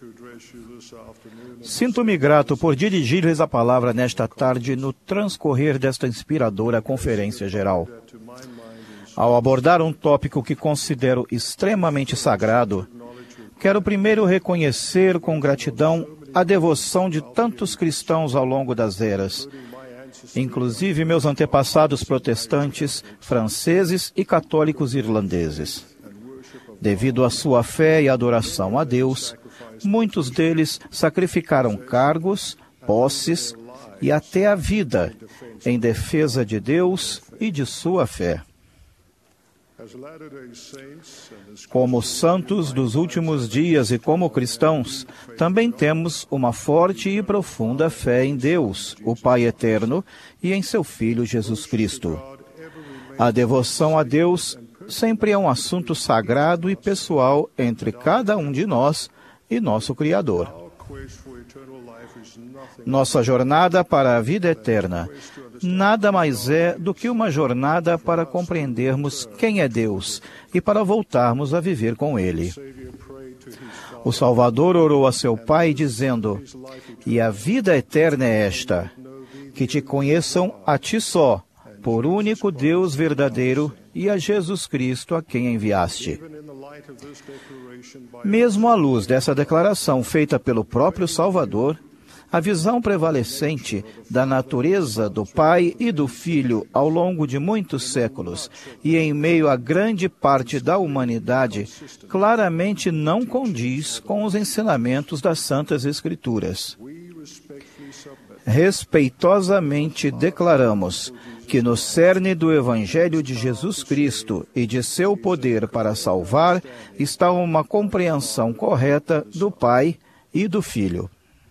[SPEAKER 8] sinto-me grato por dirigir-lhes a palavra nesta tarde no transcorrer desta inspiradora conferência geral. Ao abordar um tópico que considero extremamente sagrado, quero primeiro reconhecer com gratidão a devoção de tantos cristãos ao longo das eras, inclusive meus antepassados protestantes, franceses e católicos irlandeses. Devido à sua fé e adoração a Deus, muitos deles sacrificaram cargos, posses e até a vida em defesa de Deus e de sua fé. Como santos dos últimos dias e como cristãos, também temos uma forte e profunda fé em Deus, o Pai Eterno, e em seu Filho Jesus Cristo. A devoção a Deus sempre é um assunto sagrado e pessoal entre cada um de nós e nosso Criador. Nossa jornada para a vida eterna nada mais é do que uma jornada para compreendermos quem é Deus e para voltarmos a viver com Ele. O Salvador orou a seu Pai dizendo: "E a vida eterna é esta, que te conheçam a ti só, por único Deus verdadeiro, e a Jesus Cristo a quem enviaste." Mesmo à luz dessa declaração feita pelo próprio Salvador, a visão prevalecente da natureza do Pai e do Filho ao longo de muitos séculos e em meio a grande parte da humanidade claramente não condiz com os ensinamentos das Santas Escrituras. Respeitosamente declaramos que no cerne do Evangelho de Jesus Cristo e de seu poder para salvar está uma compreensão correta do Pai e do Filho.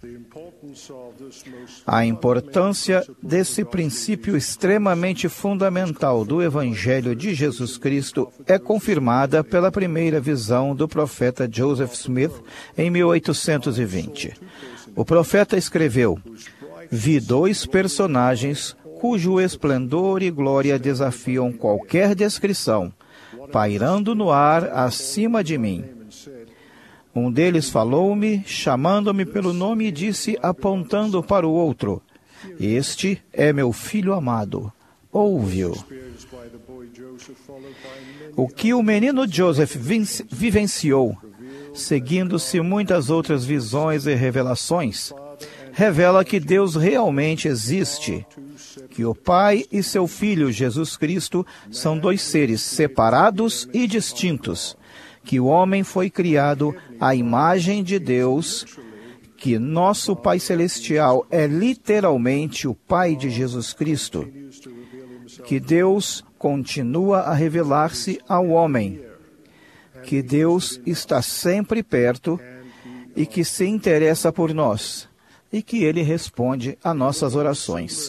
[SPEAKER 8] A importância desse princípio extremamente fundamental do Evangelho de Jesus Cristo é confirmada pela primeira visão do profeta Joseph Smith em mil oitocentos e vinte. O profeta escreveu: "Vi dois personagens cujo esplendor e glória desafiam qualquer descrição, pairando no ar acima de mim. Um deles falou-me, chamando-me pelo nome, e disse, apontando para o outro: Este é meu filho amado, ouve-o." O que o menino Joseph vivenciou, seguindo-se muitas outras visões e revelações, revela que Deus realmente existe, que o Pai e seu Filho Jesus Cristo são dois seres separados e distintos, que o homem foi criado à imagem de Deus, que nosso Pai Celestial é literalmente o Pai de Jesus Cristo, que Deus continua a revelar-se ao homem, que Deus está sempre perto e que se interessa por nós, e que Ele responde a nossas orações.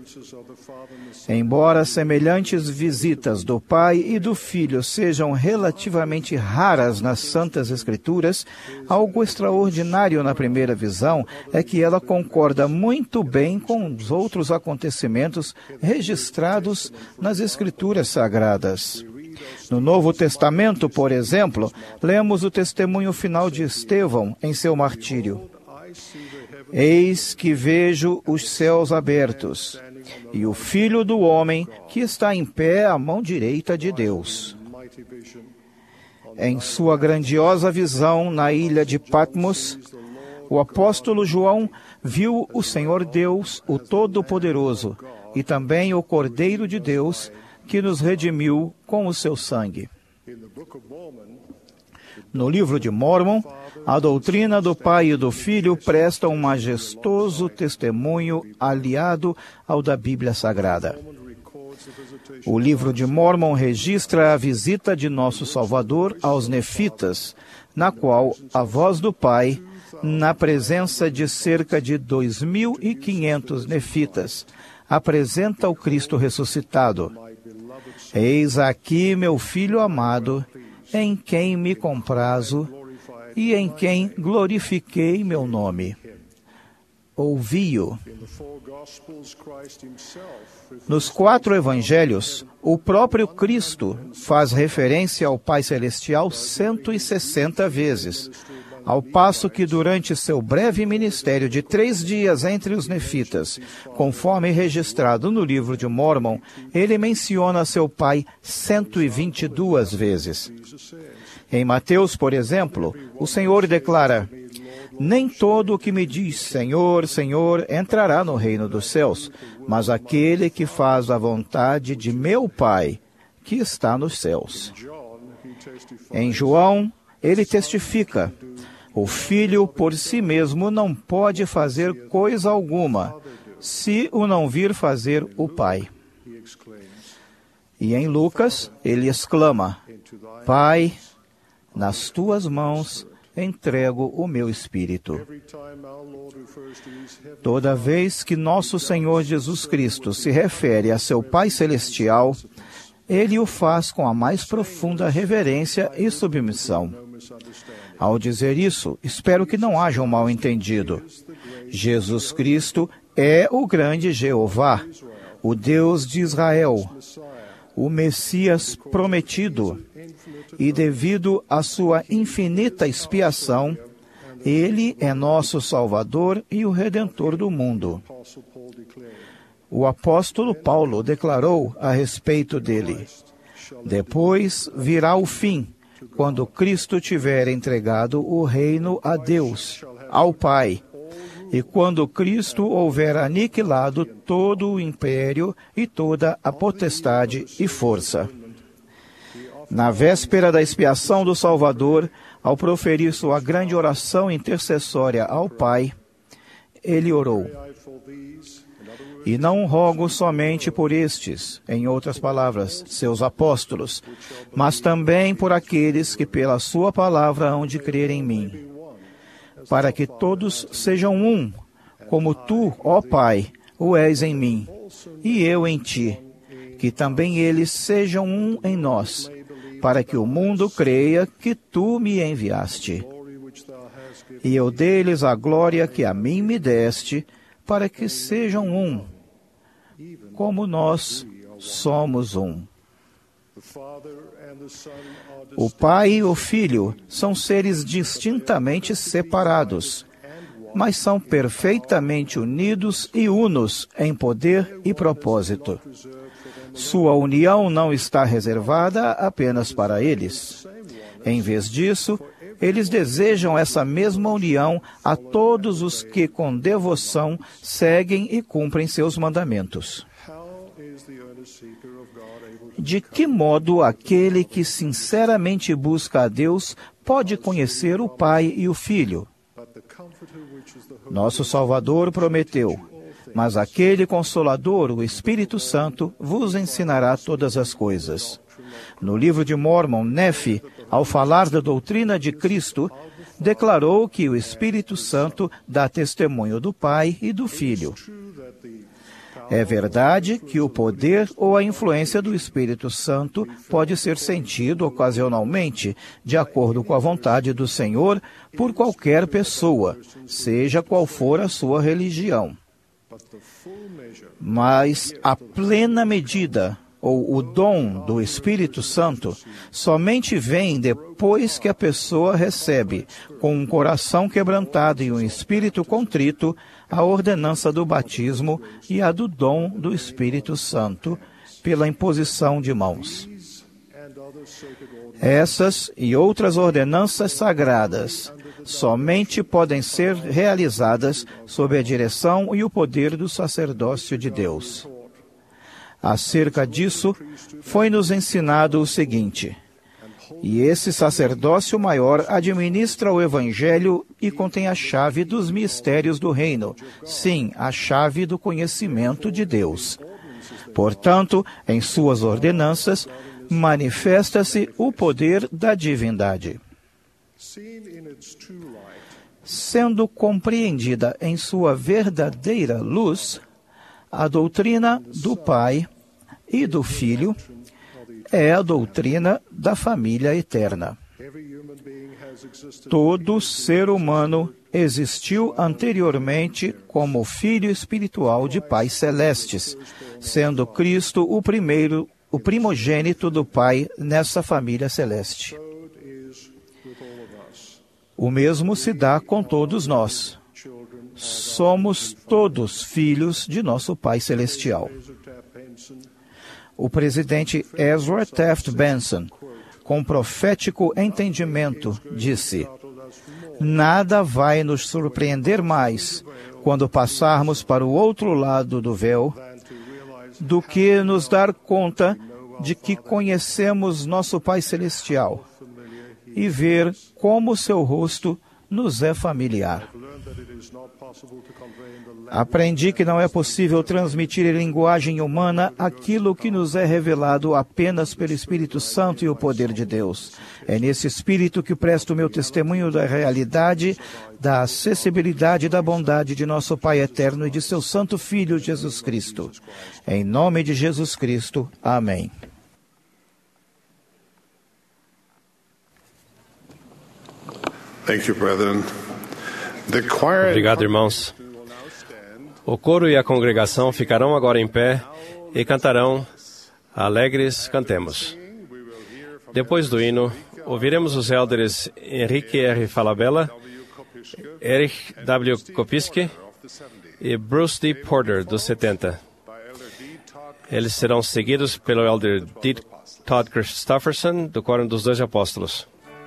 [SPEAKER 8] Embora semelhantes visitas do Pai e do Filho sejam relativamente raras nas Santas Escrituras, algo extraordinário na primeira visão é que ela concorda muito bem com os outros acontecimentos registrados nas Escrituras Sagradas. No Novo Testamento, por exemplo, lemos o testemunho final de Estevão em seu martírio. "Eis que vejo os céus abertos, e o Filho do Homem que está em pé à mão direita de Deus. Em sua grandiosa visão na ilha de Patmos, o apóstolo João viu o Senhor Deus, o Todo-Poderoso, e também o Cordeiro de Deus, que nos redimiu com o seu sangue. No livro de Mórmon, a doutrina do Pai e do Filho presta um majestoso testemunho aliado ao da Bíblia Sagrada. O livro de Mórmon registra a visita de nosso Salvador aos nefitas, na qual a voz do Pai, na presença de cerca de dois mil e quinhentos nefitas, apresenta o Cristo ressuscitado. Eis aqui meu Filho amado, em quem me comprazo e em quem glorifiquei meu nome. Ouvi-o. Nos quatro evangelhos, o próprio Cristo faz referência ao Pai Celestial cento e sessenta vezes, ao passo que durante seu breve ministério de três dias entre os nefitas, conforme registrado no livro de Mórmon, ele menciona seu Pai cento e vinte e duas vezes. Em Mateus, por exemplo, o Senhor declara: nem todo o que me diz Senhor, Senhor entrará no reino dos céus, mas aquele que faz a vontade de meu Pai, que está nos céus. Em João, ele testifica: o Filho por si mesmo não pode fazer coisa alguma, se o não vir fazer o Pai. E em Lucas, ele exclama: Pai, nas tuas mãos entrego o meu espírito. Toda vez que nosso Senhor Jesus Cristo se refere a seu Pai Celestial, ele o faz com a mais profunda reverência e submissão. Ao dizer isso, espero que não haja um mal-entendido. Jesus Cristo é o grande Jeová, o Deus de Israel, o Messias prometido, e devido à sua infinita expiação, ele é nosso Salvador e o Redentor do mundo. O apóstolo Paulo declarou a respeito dele: depois virá o fim, quando Cristo tiver entregado o reino a Deus, ao Pai, e quando Cristo houver aniquilado todo o império e toda a potestade e força. Na véspera da expiação do Salvador, ao proferir sua grande oração intercessória ao Pai, ele orou: e não rogo somente por estes, em outras palavras, seus apóstolos, mas também por aqueles que pela sua palavra hão de crer em mim, para que todos sejam um, como tu, ó Pai, o és em mim, e eu em ti, que também eles sejam um em nós, para que o mundo creia que tu me enviaste. E eu dei-lhes a glória que a mim me deste, para que sejam um, como nós somos um. O Pai e o Filho são seres distintamente separados, mas são perfeitamente unidos e unos em poder e propósito. Sua união não está reservada apenas para eles. Em vez disso, eles desejam essa mesma união a todos os que, com devoção, seguem e cumprem seus mandamentos. De que modo aquele que sinceramente busca a Deus pode conhecer o Pai e o Filho? Nosso Salvador prometeu: mas aquele Consolador, o Espírito Santo, vos ensinará todas as coisas. No livro de Mórmon, Nefi, ao falar da doutrina de Cristo, declarou que o Espírito Santo dá testemunho do Pai e do Filho. É verdade que o poder ou a influência do Espírito Santo pode ser sentido ocasionalmente, de acordo com a vontade do Senhor, por qualquer pessoa, seja qual for a sua religião. Mas a plena medida ou o dom do Espírito Santo, somente vem depois que a pessoa recebe, com um coração quebrantado e um espírito contrito, a ordenança do batismo e a do dom do Espírito Santo, pela imposição de mãos. Essas e outras ordenanças sagradas somente podem ser realizadas sob a direção e o poder do sacerdócio de Deus. Acerca disso, foi-nos ensinado o seguinte: e esse sacerdócio maior administra o Evangelho e contém a chave dos mistérios do reino, sim, a chave do conhecimento de Deus. Portanto, em suas ordenanças, manifesta-se o poder da divindade. Sendo compreendida em sua verdadeira luz, a doutrina do Pai e do Filho é a doutrina da família eterna. Todo ser humano existiu anteriormente como filho espiritual de pais celestes, sendo Cristo o primeiro, o primogênito do Pai nessa família celeste. O mesmo se dá com todos nós. Somos todos filhos de nosso Pai Celestial. O presidente Ezra Taft Benson, com profético entendimento, disse: nada vai nos surpreender mais quando passarmos para o outro lado do véu do que nos dar conta de que conhecemos nosso Pai Celestial e ver como seu rosto nos é familiar. Aprendi que não é possível transmitir em linguagem humana aquilo que nos é revelado apenas pelo Espírito Santo e o poder de Deus. É nesse Espírito que presto meu testemunho da realidade, da acessibilidade e da bondade de nosso Pai eterno e de seu Santo Filho Jesus Cristo. Em nome de Jesus Cristo. Amém.
[SPEAKER 3] Thank you, brethren. The choir...
[SPEAKER 4] Obrigado, irmãos. O coro e a congregação ficarão agora em pé e cantarão Alegres Cantemos. Depois do hino, ouviremos os élderes Henrique R. Falabella, Erich W. Kopiski e Bruce D. Porter, dos setenta. Eles serão seguidos pelo elder D. Todd Christofferson, do Quórum dos Doze Apóstolos.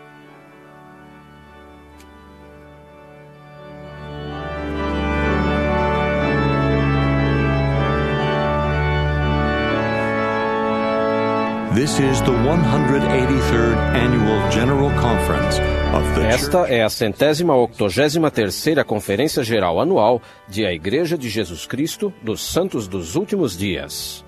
[SPEAKER 1] This is the one hundred eighty-third Annual General Conference of the
[SPEAKER 2] Esta é a centésima octogésima terceira Conferência Geral Anual de A Igreja de Jesus Cristo dos Santos dos Últimos Dias.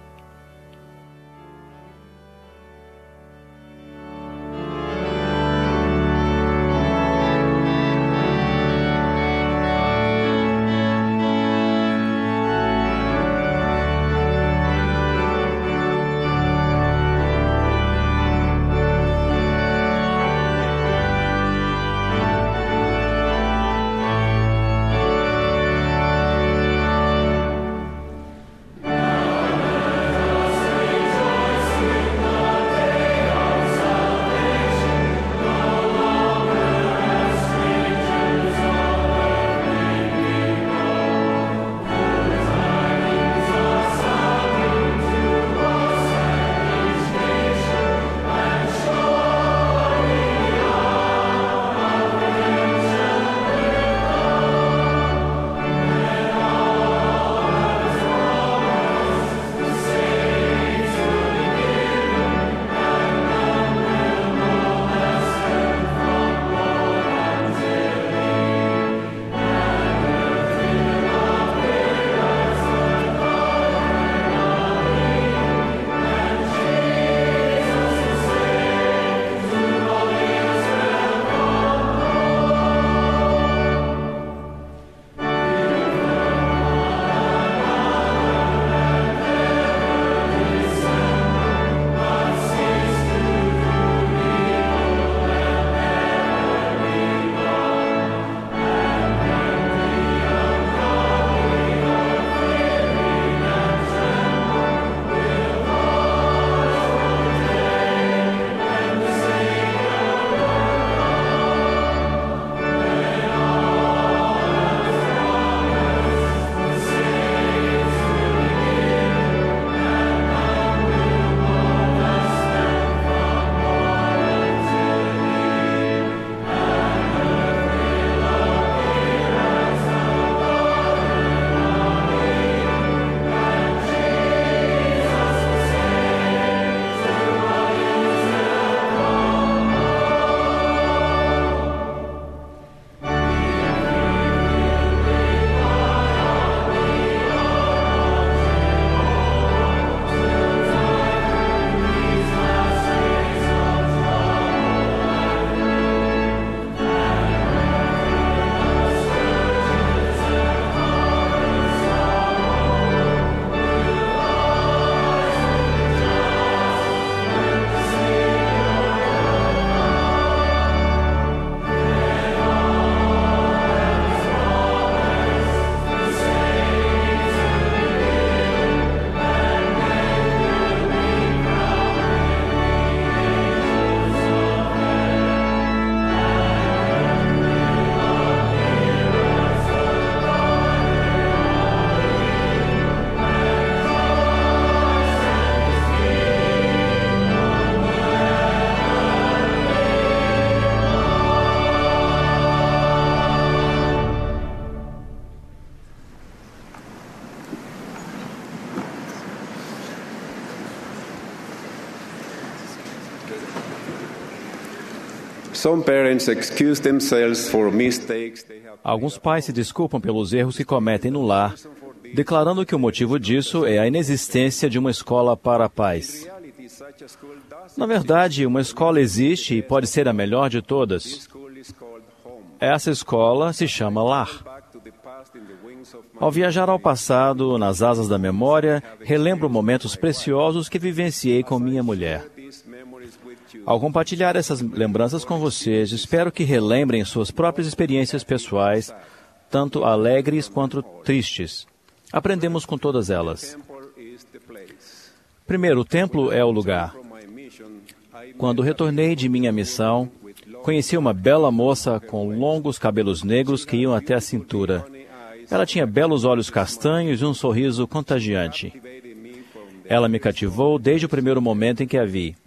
[SPEAKER 9] Alguns pais se desculpam pelos erros que cometem no lar, declarando que o motivo disso é a inexistência de uma escola para pais. Na verdade, uma escola existe e pode ser a melhor de todas. Essa escola se chama lar. Ao viajar ao passado, nas asas da memória, relembro momentos preciosos que vivenciei com minha mulher. Ao compartilhar essas lembranças com vocês, espero que relembrem suas próprias experiências pessoais, tanto alegres quanto tristes. Aprendemos com todas elas. Primeiro, o templo é o lugar. Quando retornei de minha missão, conheci uma bela moça com longos cabelos negros que iam até a cintura. Ela tinha belos olhos castanhos e um sorriso contagiante. Ela me cativou desde o primeiro momento em que a vi.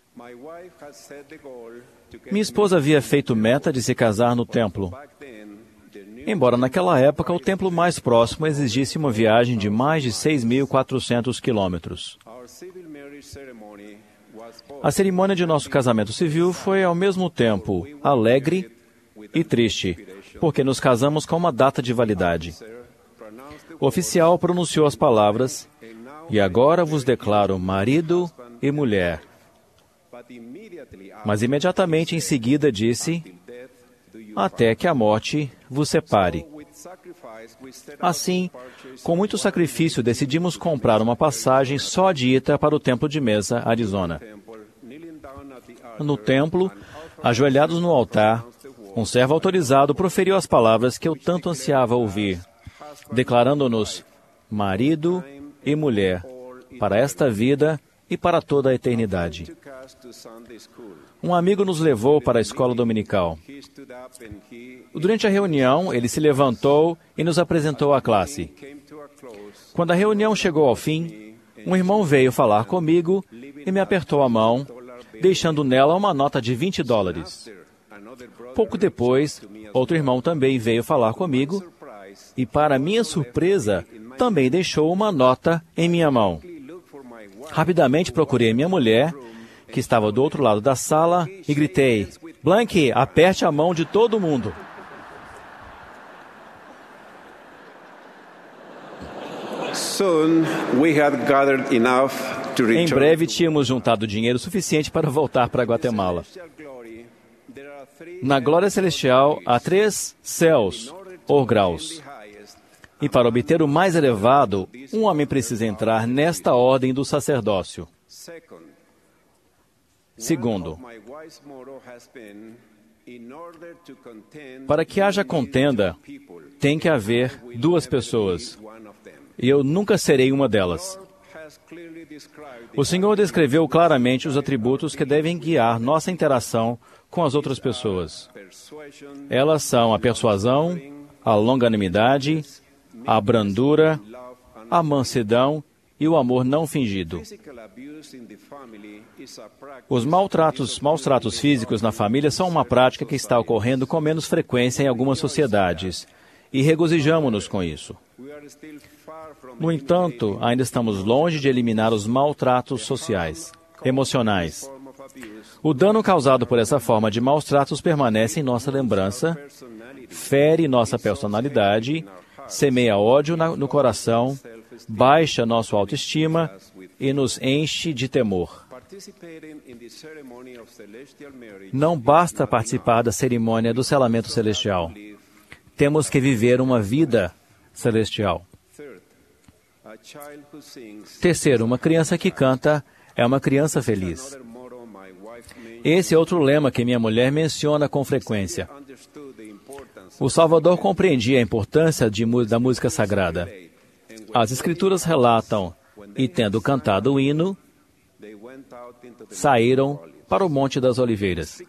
[SPEAKER 9] Minha esposa havia feito meta de se casar no templo. Embora naquela época o templo mais próximo exigisse uma viagem de mais de seis mil e quatrocentos quilômetros. A cerimônia de nosso casamento civil foi ao mesmo tempo alegre e triste, porque nos casamos com uma data de validade. O oficial pronunciou as palavras, "E agora vos declaro marido e mulher." Mas imediatamente em seguida disse, "Até que a morte vos separe." Assim, com muito sacrifício, decidimos comprar uma passagem só de ida para o templo de Mesa, Arizona. No templo, ajoelhados no altar, um servo autorizado proferiu as palavras que eu tanto ansiava ouvir, declarando-nos marido e mulher para esta vida e para toda a eternidade. Um amigo nos levou para a escola dominical. Durante a reunião, ele se levantou e nos apresentou à classe. Quando a reunião chegou ao fim, um irmão veio falar comigo e me apertou a mão, deixando nela uma nota de vinte dólares. Pouco depois, outro irmão também veio falar comigo e, para minha surpresa, também deixou uma nota em minha mão. Rapidamente procurei minha mulher, que estava do outro lado da sala, e gritei, "Blank, aperte a mão de todo mundo." Em breve, tínhamos juntado dinheiro suficiente para voltar para Guatemala. Na glória celestial, há três céus, ou graus. E para obter o mais elevado, um homem precisa entrar nesta ordem do sacerdócio. Segundo, para que haja contenda, tem que haver duas pessoas. E eu nunca serei uma delas. O Senhor descreveu claramente os atributos que devem guiar nossa interação com as outras pessoas. Elas são a persuasão, a longanimidade, a brandura, a mansidão e o amor não fingido. Os maltratos, maus tratos físicos na família são uma prática que está ocorrendo com menos frequência em algumas sociedades, e regozijamo-nos com isso. No entanto, ainda estamos longe de eliminar os maltratos sociais, emocionais. O dano causado por essa forma de maus tratos permanece em nossa lembrança, fere nossa personalidade, semeia ódio no coração, baixa nossa autoestima e nos enche de temor. Não basta participar da cerimônia do selamento celestial. Temos que viver uma vida celestial. Terceiro, uma criança que canta é uma criança feliz. Esse é outro lema que minha mulher menciona com frequência. O Salvador compreendia a importância de, da música sagrada. As Escrituras relatam, e tendo cantado o hino, saíram para o Monte das Oliveiras.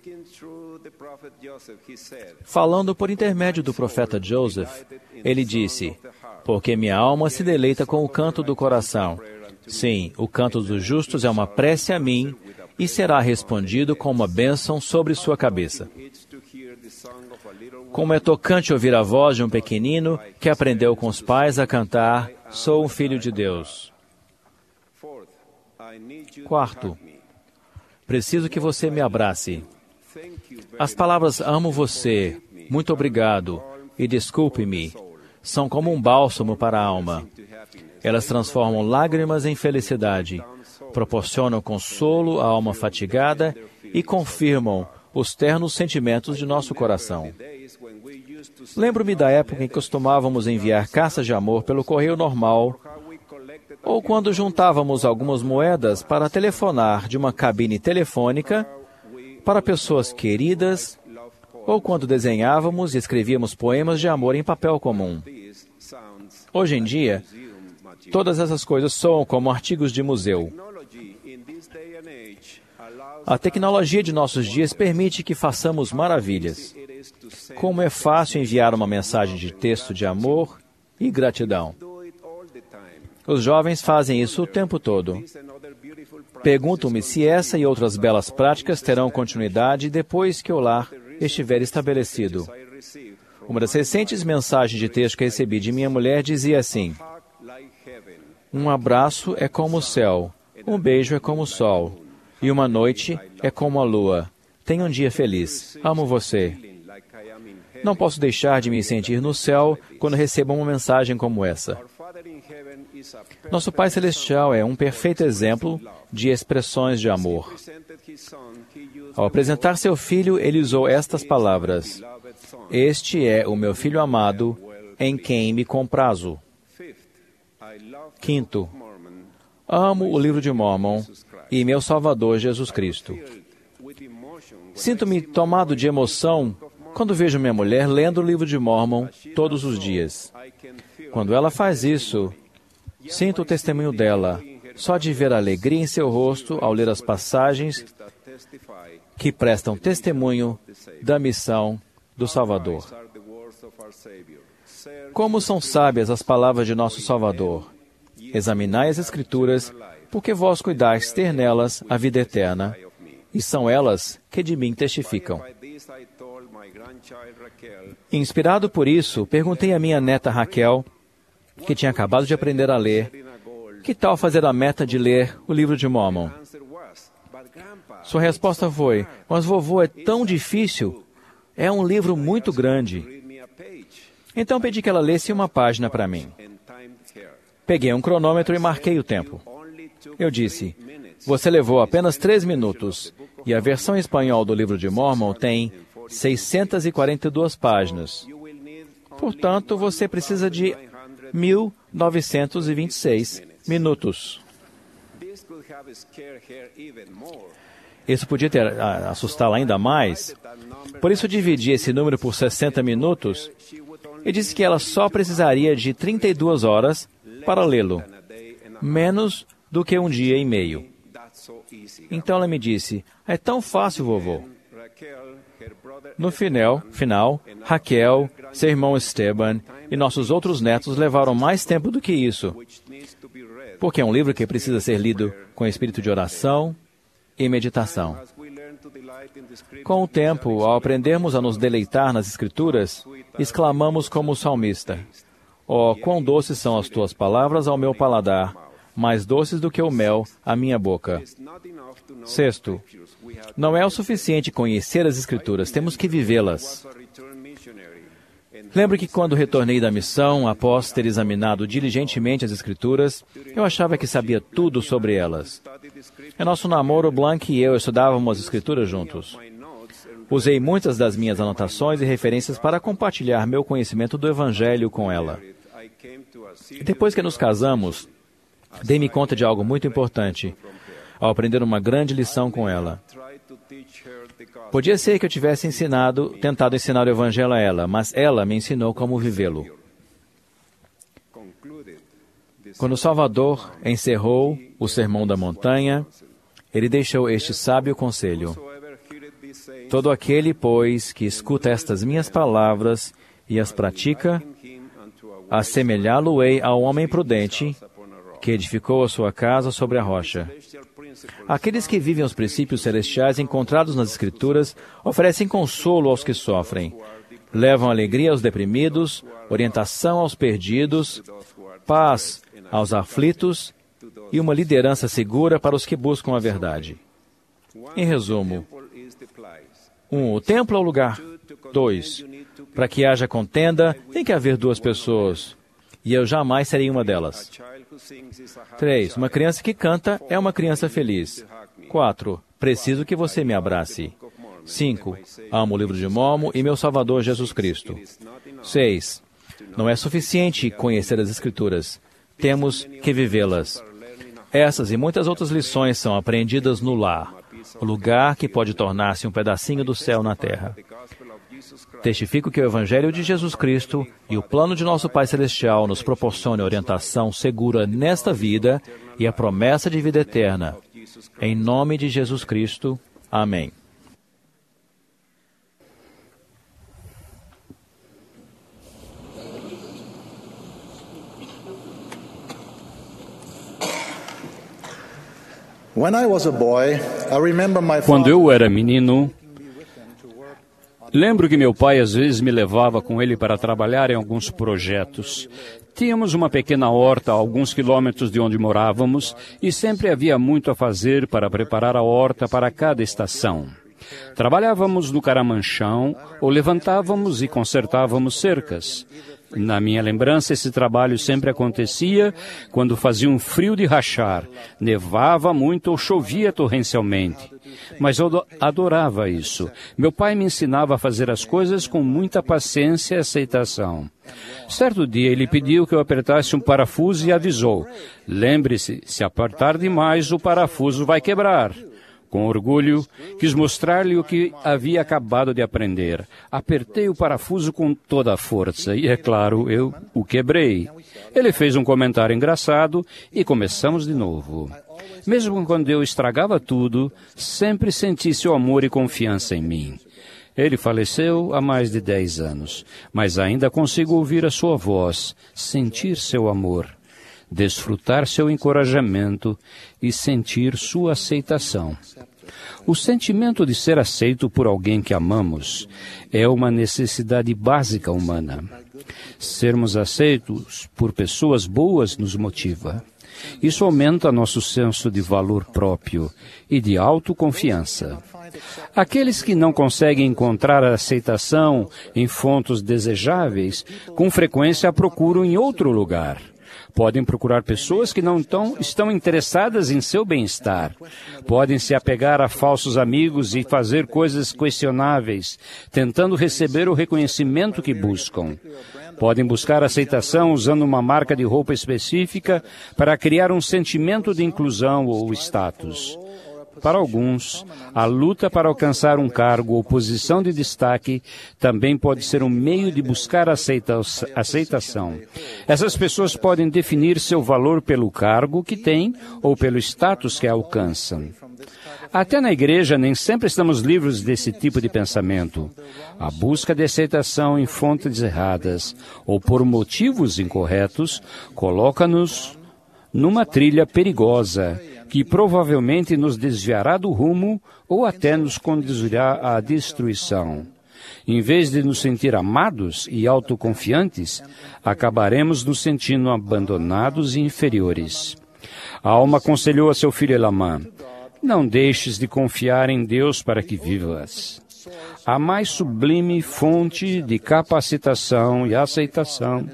[SPEAKER 9] Falando por intermédio do profeta Joseph, ele disse, porque minha alma se deleita com o canto do coração. Sim, o canto dos justos é uma prece a mim e será respondido com uma bênção sobre sua cabeça. Como é tocante ouvir a voz de um pequenino que aprendeu com os pais a cantar, sou um filho de Deus. Quarto, preciso que você me abrace. As palavras amo você, muito obrigado e desculpe-me são como um bálsamo para a alma. Elas transformam lágrimas em felicidade, proporcionam consolo à alma fatigada e confirmam os ternos sentimentos de nosso coração. Lembro-me da época em que costumávamos enviar cartas de amor pelo correio normal, ou quando juntávamos algumas moedas para telefonar de uma cabine telefônica para pessoas queridas, ou quando desenhávamos e escrevíamos poemas de amor em papel comum. Hoje em dia, todas essas coisas soam como artigos de museu. A tecnologia de nossos dias permite que façamos maravilhas. Como é fácil enviar uma mensagem de texto de amor e gratidão. Os jovens fazem isso o tempo todo. Pergunto-me se essa e outras belas práticas terão continuidade depois que o lar estiver estabelecido. Uma das recentes mensagens de texto que recebi de minha mulher dizia assim: um abraço é como o céu, um beijo é como o sol, e uma noite é como a lua. Tenha um dia feliz. Amo você. Não posso deixar de me sentir no céu quando recebo uma mensagem como essa. Nosso Pai Celestial é um perfeito exemplo de expressões de amor. Ao apresentar seu filho, ele usou estas palavras: este é o meu filho amado, em quem me comprazo. Quinto, amo o livro de Mórmon e meu Salvador Jesus Cristo. Sinto-me tomado de emoção quando vejo minha mulher lendo o livro de Mórmon todos os dias. Quando ela faz isso, sinto o testemunho dela, só de ver a alegria em seu rosto ao ler as passagens que prestam testemunho da missão do Salvador. Como são sábias as palavras de nosso Salvador! Examinai as Escrituras, porque vós cuidais ter nelas a vida eterna, e são elas que de mim testificam. Inspirado por isso, perguntei à minha neta Raquel, que tinha acabado de aprender a ler, que tal fazer a meta de ler o livro de Mórmon? Sua resposta foi: mas vovô, é tão difícil, é um livro muito grande. Então pedi que ela lesse uma página para mim. Peguei um cronômetro e marquei o tempo. Eu disse: você levou apenas três minutos, e a versão em espanhol do livro de Mórmon tem seiscentas e quarenta e duas páginas. Portanto, você precisa de mil novecentos e vinte e seis minutos. Isso podia ter a, assustá-la ainda mais. Por isso, dividi esse número por sessenta minutos e disse que ela só precisaria de trinta e duas horas para lê-lo, menos do que um dia e meio. Então ela me disse: é tão fácil, vovô. No final, final, Raquel, seu irmão Esteban e nossos outros netos levaram mais tempo do que isso, porque é um livro que precisa ser lido com espírito de oração e meditação. Com o tempo, ao aprendermos a nos deleitar nas Escrituras, exclamamos como o salmista: ó, quão doces são as tuas palavras ao meu paladar, mais doces do que o mel à minha boca. Sexto, não é o suficiente conhecer as Escrituras, temos que vivê-las. Lembro que quando retornei da missão, após ter examinado diligentemente as Escrituras, eu achava que sabia tudo sobre elas. Em nosso namoro, Blank e eu estudávamos as Escrituras juntos. Usei muitas das minhas anotações e referências para compartilhar meu conhecimento do Evangelho com ela. E depois que nos casamos, dei-me conta de algo muito importante, ao aprender uma grande lição com ela. Podia ser que eu tivesse ensinado, tentado ensinar o Evangelho a ela, mas ela me ensinou como vivê-lo. Quando o Salvador encerrou o Sermão da Montanha, ele deixou este sábio conselho: todo aquele, pois, que escuta estas minhas palavras e as pratica, assemelhá-lo-ei ao homem prudente que edificou a sua casa sobre a rocha. Aqueles que vivem os princípios celestiais encontrados nas Escrituras oferecem consolo aos que sofrem, levam alegria aos deprimidos, orientação aos perdidos, paz aos aflitos e uma liderança segura para os que buscam a verdade. Em resumo, Um, o templo é o lugar. Dois, para que haja contenda, tem que haver duas pessoas. E eu jamais serei uma delas. Três, uma criança que canta é uma criança feliz. Quatro, preciso que você me abrace. Cinco, amo o livro de Mormon e meu Salvador Jesus Cristo. Seis, não é suficiente conhecer as Escrituras. Temos que vivê-las. Essas e muitas outras lições são aprendidas no lar, o lugar que pode tornar-se um pedacinho do céu na terra. Testifico que o Evangelho de Jesus Cristo e o plano de nosso Pai Celestial nos proporcione orientação segura nesta vida e a promessa de vida eterna. Em nome de Jesus Cristo. Amém.
[SPEAKER 1] Quando eu era menino, lembro que meu pai às vezes me levava com ele para trabalhar em alguns projetos. Tínhamos uma pequena horta a alguns quilômetros de onde morávamos e sempre havia muito a fazer para preparar a horta para cada estação. Trabalhávamos no caramanchão ou levantávamos e consertávamos cercas. Na minha lembrança, esse trabalho sempre acontecia quando fazia um frio de rachar, nevava muito ou chovia torrencialmente. Mas eu adorava isso. Meu pai me ensinava a fazer as coisas com muita paciência e aceitação. Certo dia, ele pediu que eu apertasse um parafuso e avisou: lembre-se, se apertar demais, o parafuso vai quebrar. Com orgulho, quis mostrar-lhe o que havia acabado de aprender. Apertei o parafuso com toda a força e, é claro, eu o quebrei. Ele fez um comentário engraçado e começamos de novo. Mesmo quando eu estragava tudo, sempre senti seu amor e confiança em mim. Ele faleceu há mais de dez anos, mas ainda consigo ouvir a sua voz, sentir seu amor, desfrutar seu encorajamento e sentir sua aceitação. O sentimento de ser aceito por alguém que amamos é uma necessidade básica humana. Sermos aceitos por pessoas boas nos motiva. Isso aumenta nosso senso de valor próprio e de autoconfiança. Aqueles que não conseguem encontrar a aceitação em fontes desejáveis, com frequência a procuram em outro lugar. Podem procurar pessoas que não tão, estão interessadas em seu bem-estar. Podem se apegar a falsos amigos e fazer coisas questionáveis, tentando receber o reconhecimento que buscam. Podem buscar aceitação usando uma marca de roupa específica para criar um sentimento de inclusão ou status. Para alguns, a luta para alcançar um cargo ou posição de destaque também pode ser um meio de buscar aceita- aceitação. Essas pessoas podem definir seu valor pelo cargo que têm ou pelo status que alcançam. Até na igreja, nem sempre estamos livres desse tipo de pensamento. A busca de aceitação em fontes erradas ou por motivos incorretos coloca-nos numa trilha perigosa que provavelmente nos desviará do rumo ou até nos conduzirá à destruição. Em vez de nos sentir amados e autoconfiantes, acabaremos nos sentindo abandonados e inferiores. A alma aconselhou a seu filho Elamã: não deixes de confiar em Deus para que vivas. A mais sublime fonte de capacitação e aceitação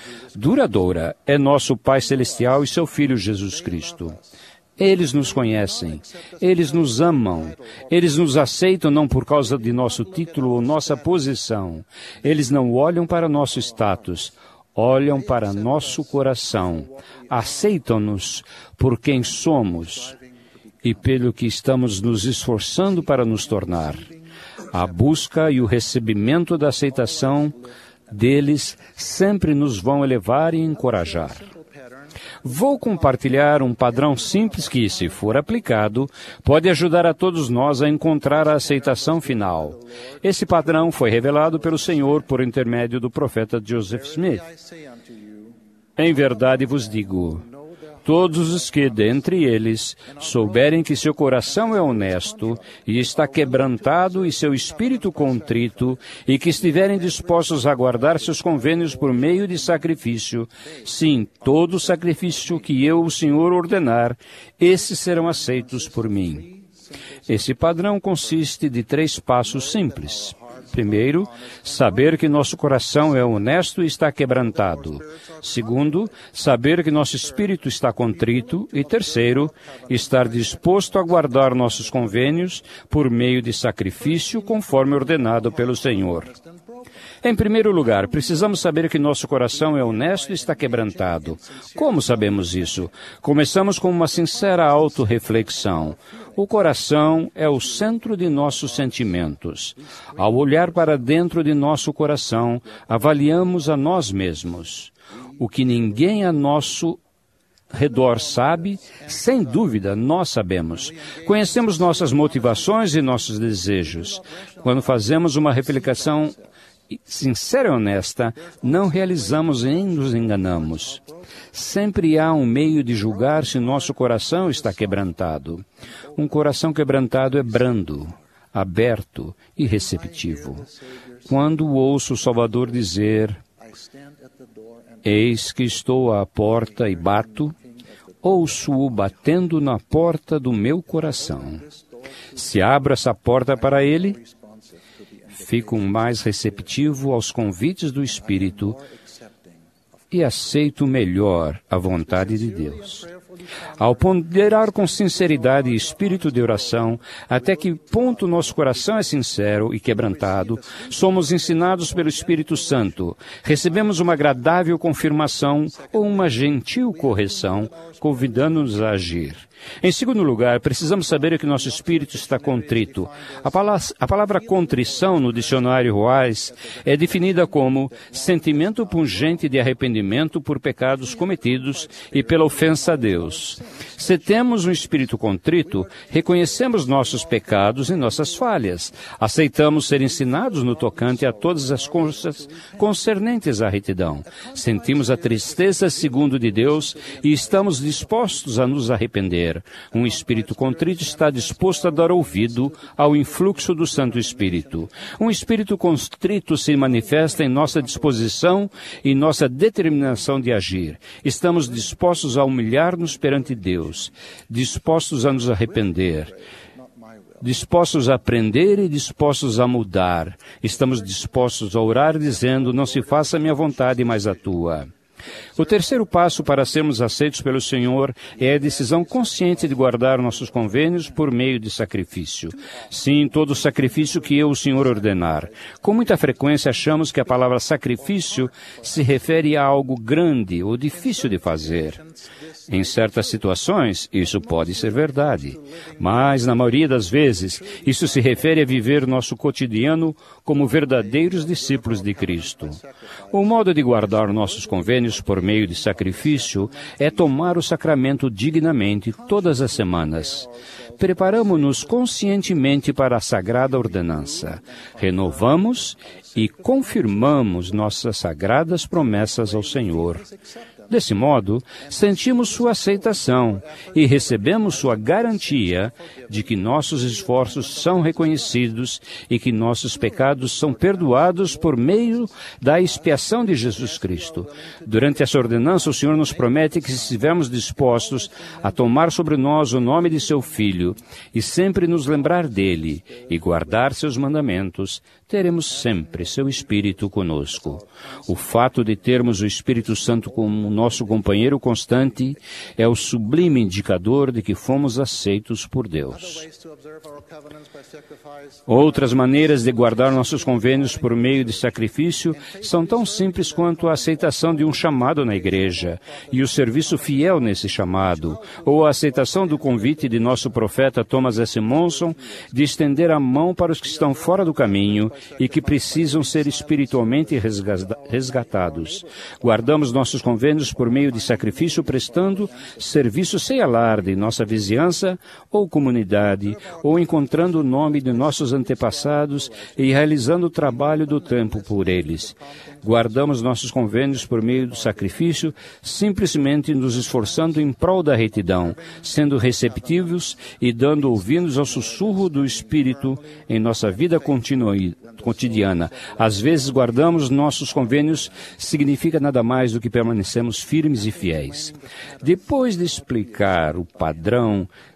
[SPEAKER 1] duradoura é nosso Pai Celestial e seu Filho Jesus Cristo. Eles nos conhecem, eles nos amam, eles nos aceitam não por causa de nosso título ou nossa posição. Eles não olham para nosso status, olham para nosso coração. Aceitam-nos por quem somos e pelo que estamos nos esforçando para nos tornar. A busca e o recebimento da aceitação deles sempre nos vão elevar e encorajar. Vou compartilhar um padrão simples que, se for aplicado, pode ajudar a todos nós a encontrar a aceitação final. Esse padrão foi revelado pelo Senhor por intermédio do profeta Joseph Smith. Em verdade vos digo, todos os que, dentre eles, souberem que seu coração é honesto e está quebrantado e seu espírito contrito, e que estiverem dispostos a guardar seus convênios por meio de sacrifício, sim, todo sacrifício que eu, o Senhor, ordenar, esses serão aceitos por mim. Esse padrão consiste de três passos simples. Primeiro, saber que nosso coração é honesto e está quebrantado. Segundo, saber que nosso espírito está contrito. E terceiro, estar disposto a guardar nossos convênios por meio de sacrifício, conforme ordenado pelo Senhor. Em primeiro lugar, precisamos saber que nosso coração é honesto e está quebrantado. Como sabemos isso? Começamos com uma sincera autorreflexão. O coração é o centro de nossos sentimentos. Ao olhar para dentro de nosso coração, avaliamos a nós mesmos. O que ninguém a nosso redor sabe, sem dúvida, nós sabemos. Conhecemos nossas motivações e nossos desejos. Quando fazemos uma reflexão sincera e honesta, não realizamos nem nos enganamos. Sempre há um meio de julgar se nosso coração está quebrantado. Um coração quebrantado é brando, aberto e receptivo. Quando ouço o Salvador dizer: "Eis que estou à porta e bato", ouço-o batendo na porta do meu coração. Se abro essa porta para ele, fico mais receptivo aos convites do Espírito e aceito melhor a vontade de Deus. Ao ponderar com sinceridade e espírito de oração, até que ponto nosso coração é sincero e quebrantado, somos ensinados pelo Espírito Santo, recebemos uma agradável confirmação ou uma gentil correção, convidando-nos a agir. Em segundo lugar, precisamos saber que nosso espírito está contrito. A palavra, a palavra contrição no dicionário Wise é definida como sentimento pungente de arrependimento por pecados cometidos e pela ofensa a Deus. Se temos um espírito contrito, reconhecemos nossos pecados e nossas falhas. Aceitamos ser ensinados no tocante a todas as coisas concernentes à retidão. Sentimos a tristeza segundo de Deus e estamos dispostos a nos arrepender. Um espírito contrito está disposto a dar ouvido ao influxo do Santo Espírito. Um espírito contrito se manifesta em nossa disposição e nossa determinação de agir. Estamos dispostos a humilhar-nos perante Deus, dispostos a nos arrepender, dispostos a aprender e dispostos a mudar. Estamos dispostos a orar dizendo: "Não se faça a minha vontade, mas a tua". O terceiro passo para sermos aceitos pelo Senhor é a decisão consciente de guardar nossos convênios por meio de sacrifício. Sim, todo sacrifício que eu, o Senhor, ordenar. Com muita frequência achamos que a palavra sacrifício se refere a algo grande ou difícil de fazer. Em certas situações, isso pode ser verdade, mas, na maioria das vezes, isso se refere a viver nosso cotidiano como verdadeiros discípulos de Cristo. O modo de guardar nossos convênios por meio de sacrifício é tomar o sacramento dignamente todas as semanas. Preparamo-nos conscientemente para a sagrada ordenança. Renovamos e confirmamos nossas sagradas promessas ao Senhor. Desse modo, sentimos sua aceitação e recebemos sua garantia de que nossos esforços são reconhecidos e que nossos pecados são perdoados por meio da expiação de Jesus Cristo. Durante essa ordenança, o Senhor nos promete que, se estivermos dispostos a tomar sobre nós o nome de seu Filho e sempre nos lembrar dele e guardar seus mandamentos, teremos sempre seu Espírito conosco. O fato de termos o Espírito Santo como nosso companheiro constante é o sublime indicador de que fomos aceitos por Deus. Outras maneiras de guardar nossos convênios por meio de sacrifício são tão simples quanto a aceitação de um chamado na igreja e o serviço fiel nesse chamado, ou a aceitação do convite de nosso profeta Thomas S. Monson de estender a mão para os que estão fora do caminho e que precisam ser espiritualmente resgatados. Guardamos nossos convênios por meio de sacrifício, prestando serviço sem alarde em nossa vizinhança ou comunidade, ou encontrando o nome de nossos antepassados e realizando o trabalho do tempo por eles. Guardamos nossos convênios por meio do sacrifício, simplesmente nos esforçando em prol da retidão, sendo receptivos e dando ouvidos ao sussurro do Espírito em nossa vida continua, cotidiana. Às vezes, guardamos nossos convênios, significa nada mais do que permanecemos firmes e fiéis. Depois de explicar o padrão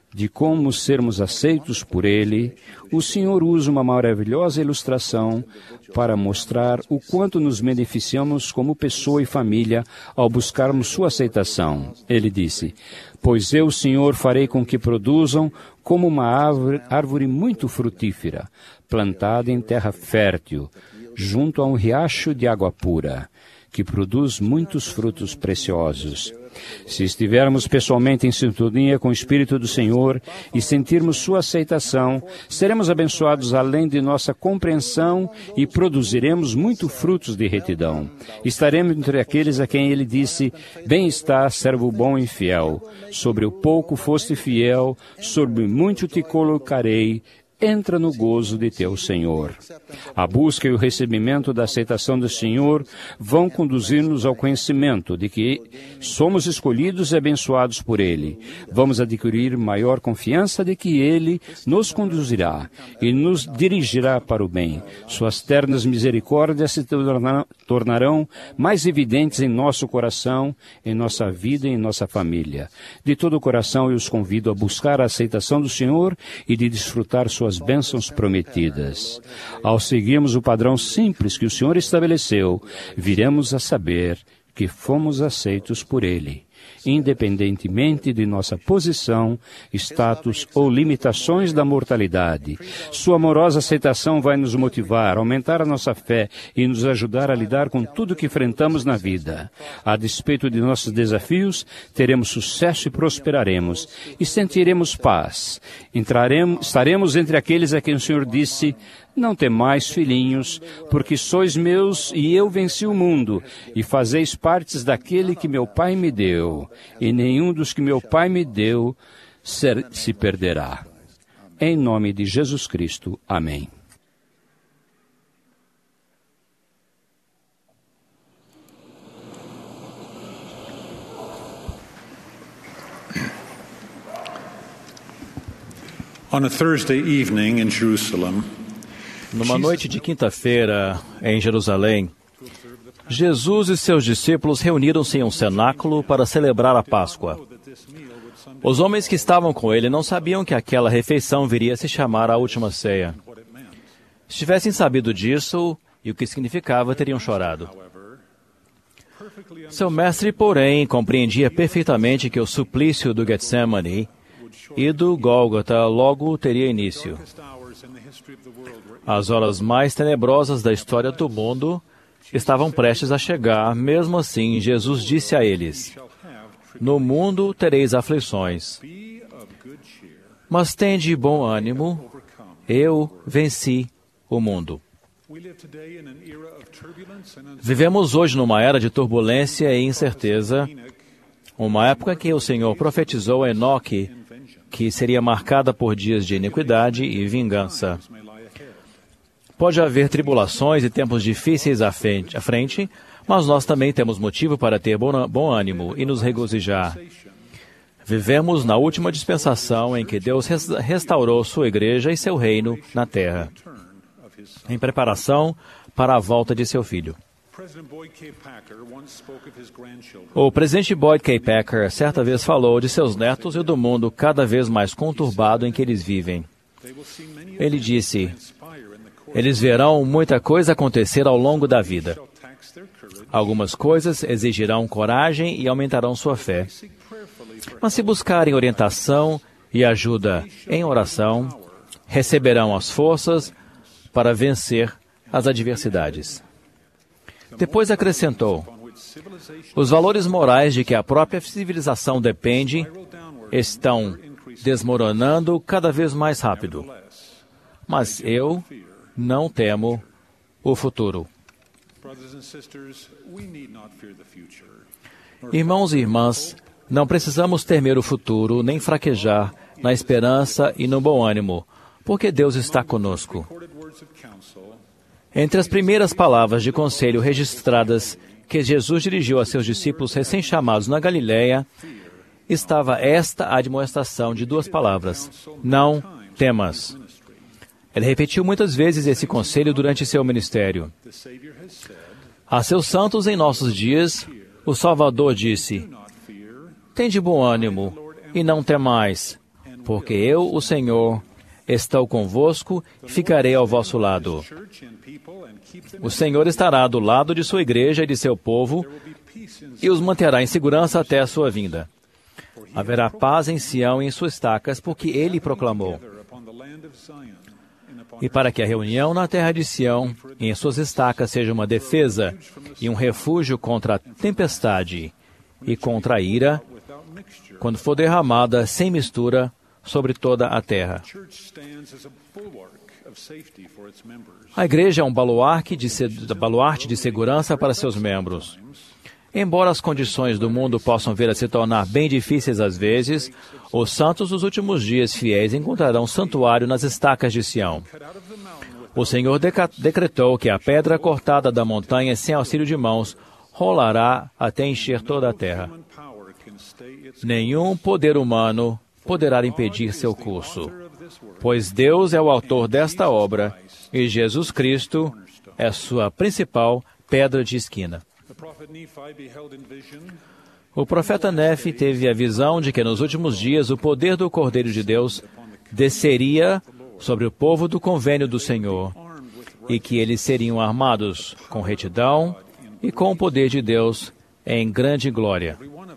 [SPEAKER 1] de como sermos aceitos por Ele, o Senhor usa uma maravilhosa ilustração para mostrar o quanto nos beneficiamos como pessoa e família ao buscarmos sua aceitação. Ele disse: pois eu, Senhor, farei com que produzam como uma árvore, árvore muito frutífera, plantada em terra fértil, junto a um riacho de água pura, que produz muitos frutos preciosos. Se estivermos pessoalmente em sintonia com o Espírito do Senhor e sentirmos sua aceitação, seremos abençoados além de nossa compreensão e produziremos muitos frutos de retidão. Estaremos entre aqueles a quem ele disse: bem está, servo bom e fiel. Sobre o pouco foste fiel, sobre muito te colocarei. Entra no gozo de teu Senhor. A busca e o recebimento da aceitação do Senhor vão conduzir-nos ao conhecimento de que somos escolhidos e abençoados por Ele. Vamos adquirir maior confiança de que Ele nos conduzirá e nos dirigirá para o bem. Suas ternas misericórdias se tornarão mais evidentes em nosso coração, em nossa vida e em nossa família. De todo o coração eu os convido a buscar a aceitação do Senhor e de desfrutar suas bênçãos prometidas. Ao seguirmos o padrão simples que o Senhor estabeleceu, viremos a saber que fomos aceitos por Ele, independentemente de nossa posição, status ou limitações da mortalidade. Sua amorosa aceitação vai nos motivar, aumentar a nossa fé e nos ajudar a lidar com tudo que enfrentamos na vida. A despeito de nossos desafios, teremos sucesso e prosperaremos, e sentiremos paz. Entraremos, estaremos entre aqueles a quem o Senhor disse: não temais, filhinhos, porque sois meus e eu venci o mundo, e fazeis partes daquele que meu Pai me deu, e nenhum dos que meu Pai me deu ser, se perderá. Em nome de Jesus Cristo. Amém.
[SPEAKER 7] On a Thursday evening in Jerusalem,
[SPEAKER 9] numa noite de quinta-feira, em Jerusalém, Jesus e seus discípulos reuniram-se em um cenáculo para celebrar a Páscoa. Os homens que estavam com ele não sabiam que aquela refeição viria a se chamar a Última Ceia. Se tivessem sabido disso e o que significava, teriam chorado. Seu mestre, porém, compreendia perfeitamente que o suplício do Getsemane e do Gólgota logo teria início. As horas mais tenebrosas da história do mundo estavam prestes a chegar. Mesmo assim, Jesus disse a eles: no mundo tereis aflições, mas tende bom ânimo, eu venci o mundo. Vivemos hoje numa era de turbulência e incerteza, uma época em que o Senhor profetizou a Enoque que seria marcada por dias de iniquidade e vingança. Pode haver tribulações e tempos difíceis à frente, mas nós também temos motivo para ter bom ânimo e nos regozijar. Vivemos na última dispensação em que Deus restaurou sua igreja e seu reino na terra, em preparação para a volta de seu filho. O presidente Boyd K. Packer certa vez falou de seus netos e do mundo cada vez mais conturbado em que eles vivem. Ele disse: eles verão muita coisa acontecer ao longo da vida. Algumas coisas exigirão coragem e aumentarão sua fé. Mas se buscarem orientação e ajuda em oração, receberão as forças para vencer as adversidades. Depois acrescentou: os valores morais de que a própria civilização depende estão desmoronando cada vez mais rápido. Mas eu não temo o futuro. Irmãos e irmãs, não precisamos temer o futuro, nem fraquejar na esperança e no bom ânimo, porque Deus está conosco. Entre as primeiras palavras de conselho registradas que Jesus dirigiu a seus discípulos recém-chamados na Galiléia, estava esta admoestação de duas palavras: não temas. Ele repetiu muitas vezes esse conselho durante seu ministério. A seus santos em nossos dias, o Salvador disse: tende bom ânimo e não temais, porque eu, o Senhor, estou convosco e ficarei ao vosso lado. O Senhor estará do lado de sua igreja e de seu povo e os manterá em segurança até a sua vinda. Haverá paz em Sião e em suas estacas, porque ele proclamou. E para que a reunião na terra de Sião e em suas estacas seja uma defesa e um refúgio contra a tempestade e contra a ira, quando for derramada sem mistura sobre toda a terra. A igreja é um baluarte de, se... baluarte de segurança para seus membros. Embora as condições do mundo possam vir a se tornar bem difíceis às vezes, os santos dos últimos dias fiéis encontrarão santuário nas estacas de Sião. O Senhor deca- decretou que a pedra cortada da montanha sem auxílio de mãos rolará até encher toda a terra. Nenhum poder humano poderá impedir seu curso, pois Deus é o autor desta obra e Jesus Cristo é sua principal pedra de esquina. O profeta Nefe teve a visão de que nos últimos dias o poder do Cordeiro de Deus desceria sobre o povo do convênio do Senhor e que eles seriam armados com retidão e com o poder de Deus em grande glória.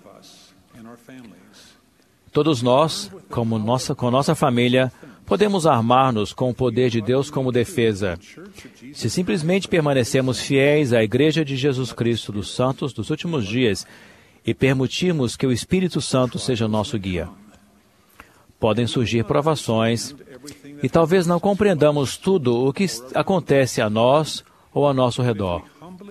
[SPEAKER 9] Todos nós, como nossa, com nossa família, podemos armar-nos com o poder de Deus como defesa, se simplesmente permanecemos fiéis à Igreja de Jesus Cristo dos Santos dos últimos dias e permitirmos que o Espírito Santo seja nosso guia. Podem surgir provações e talvez não compreendamos tudo o que acontece a nós ou ao nosso redor.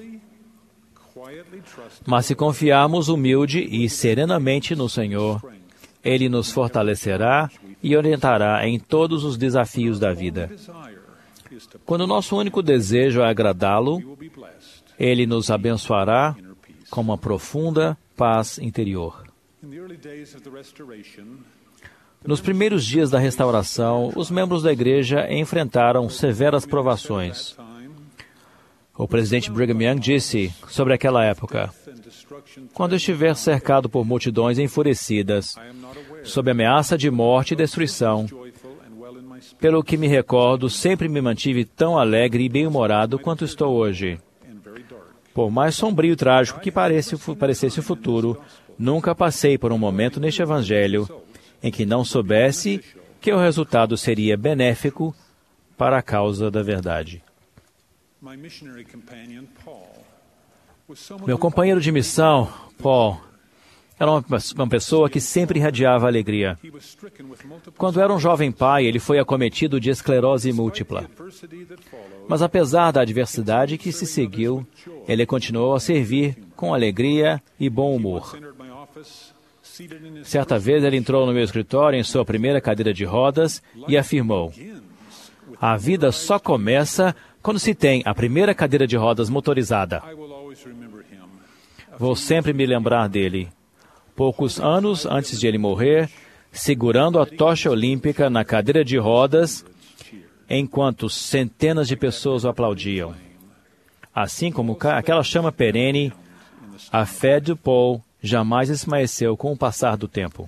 [SPEAKER 9] Mas se confiarmos humilde e serenamente no Senhor, Ele nos fortalecerá e orientará em todos os desafios da vida. Quando nosso único desejo é agradá-lo, Ele nos abençoará com uma profunda paz interior. Nos primeiros dias da restauração, os membros da igreja enfrentaram severas provações. O presidente Brigham Young disse sobre aquela época: quando estiver cercado por multidões enfurecidas, sob ameaça de morte e destruição, pelo que me recordo, sempre me mantive tão alegre e bem-humorado quanto estou hoje. Por mais sombrio e trágico que pareça, parecesse o futuro, nunca passei por um momento neste Evangelho em que não soubesse que o resultado seria benéfico para a causa da verdade. Meu companheiro de missão, Paul, era uma, uma pessoa que sempre irradiava alegria. Quando era um jovem pai, ele foi acometido de esclerose múltipla. Mas apesar da adversidade que se seguiu, ele continuou a servir com alegria e bom humor. Certa vez ele entrou no meu escritório em sua primeira cadeira de rodas e afirmou: a vida só começa quando se tem a primeira cadeira de rodas motorizada. Vou sempre me lembrar dele. Poucos anos antes de ele morrer, segurando a tocha olímpica na cadeira de rodas, enquanto centenas de pessoas o aplaudiam. Assim como aquela chama perene, a fé de Paul jamais esmaeceu com o passar do tempo.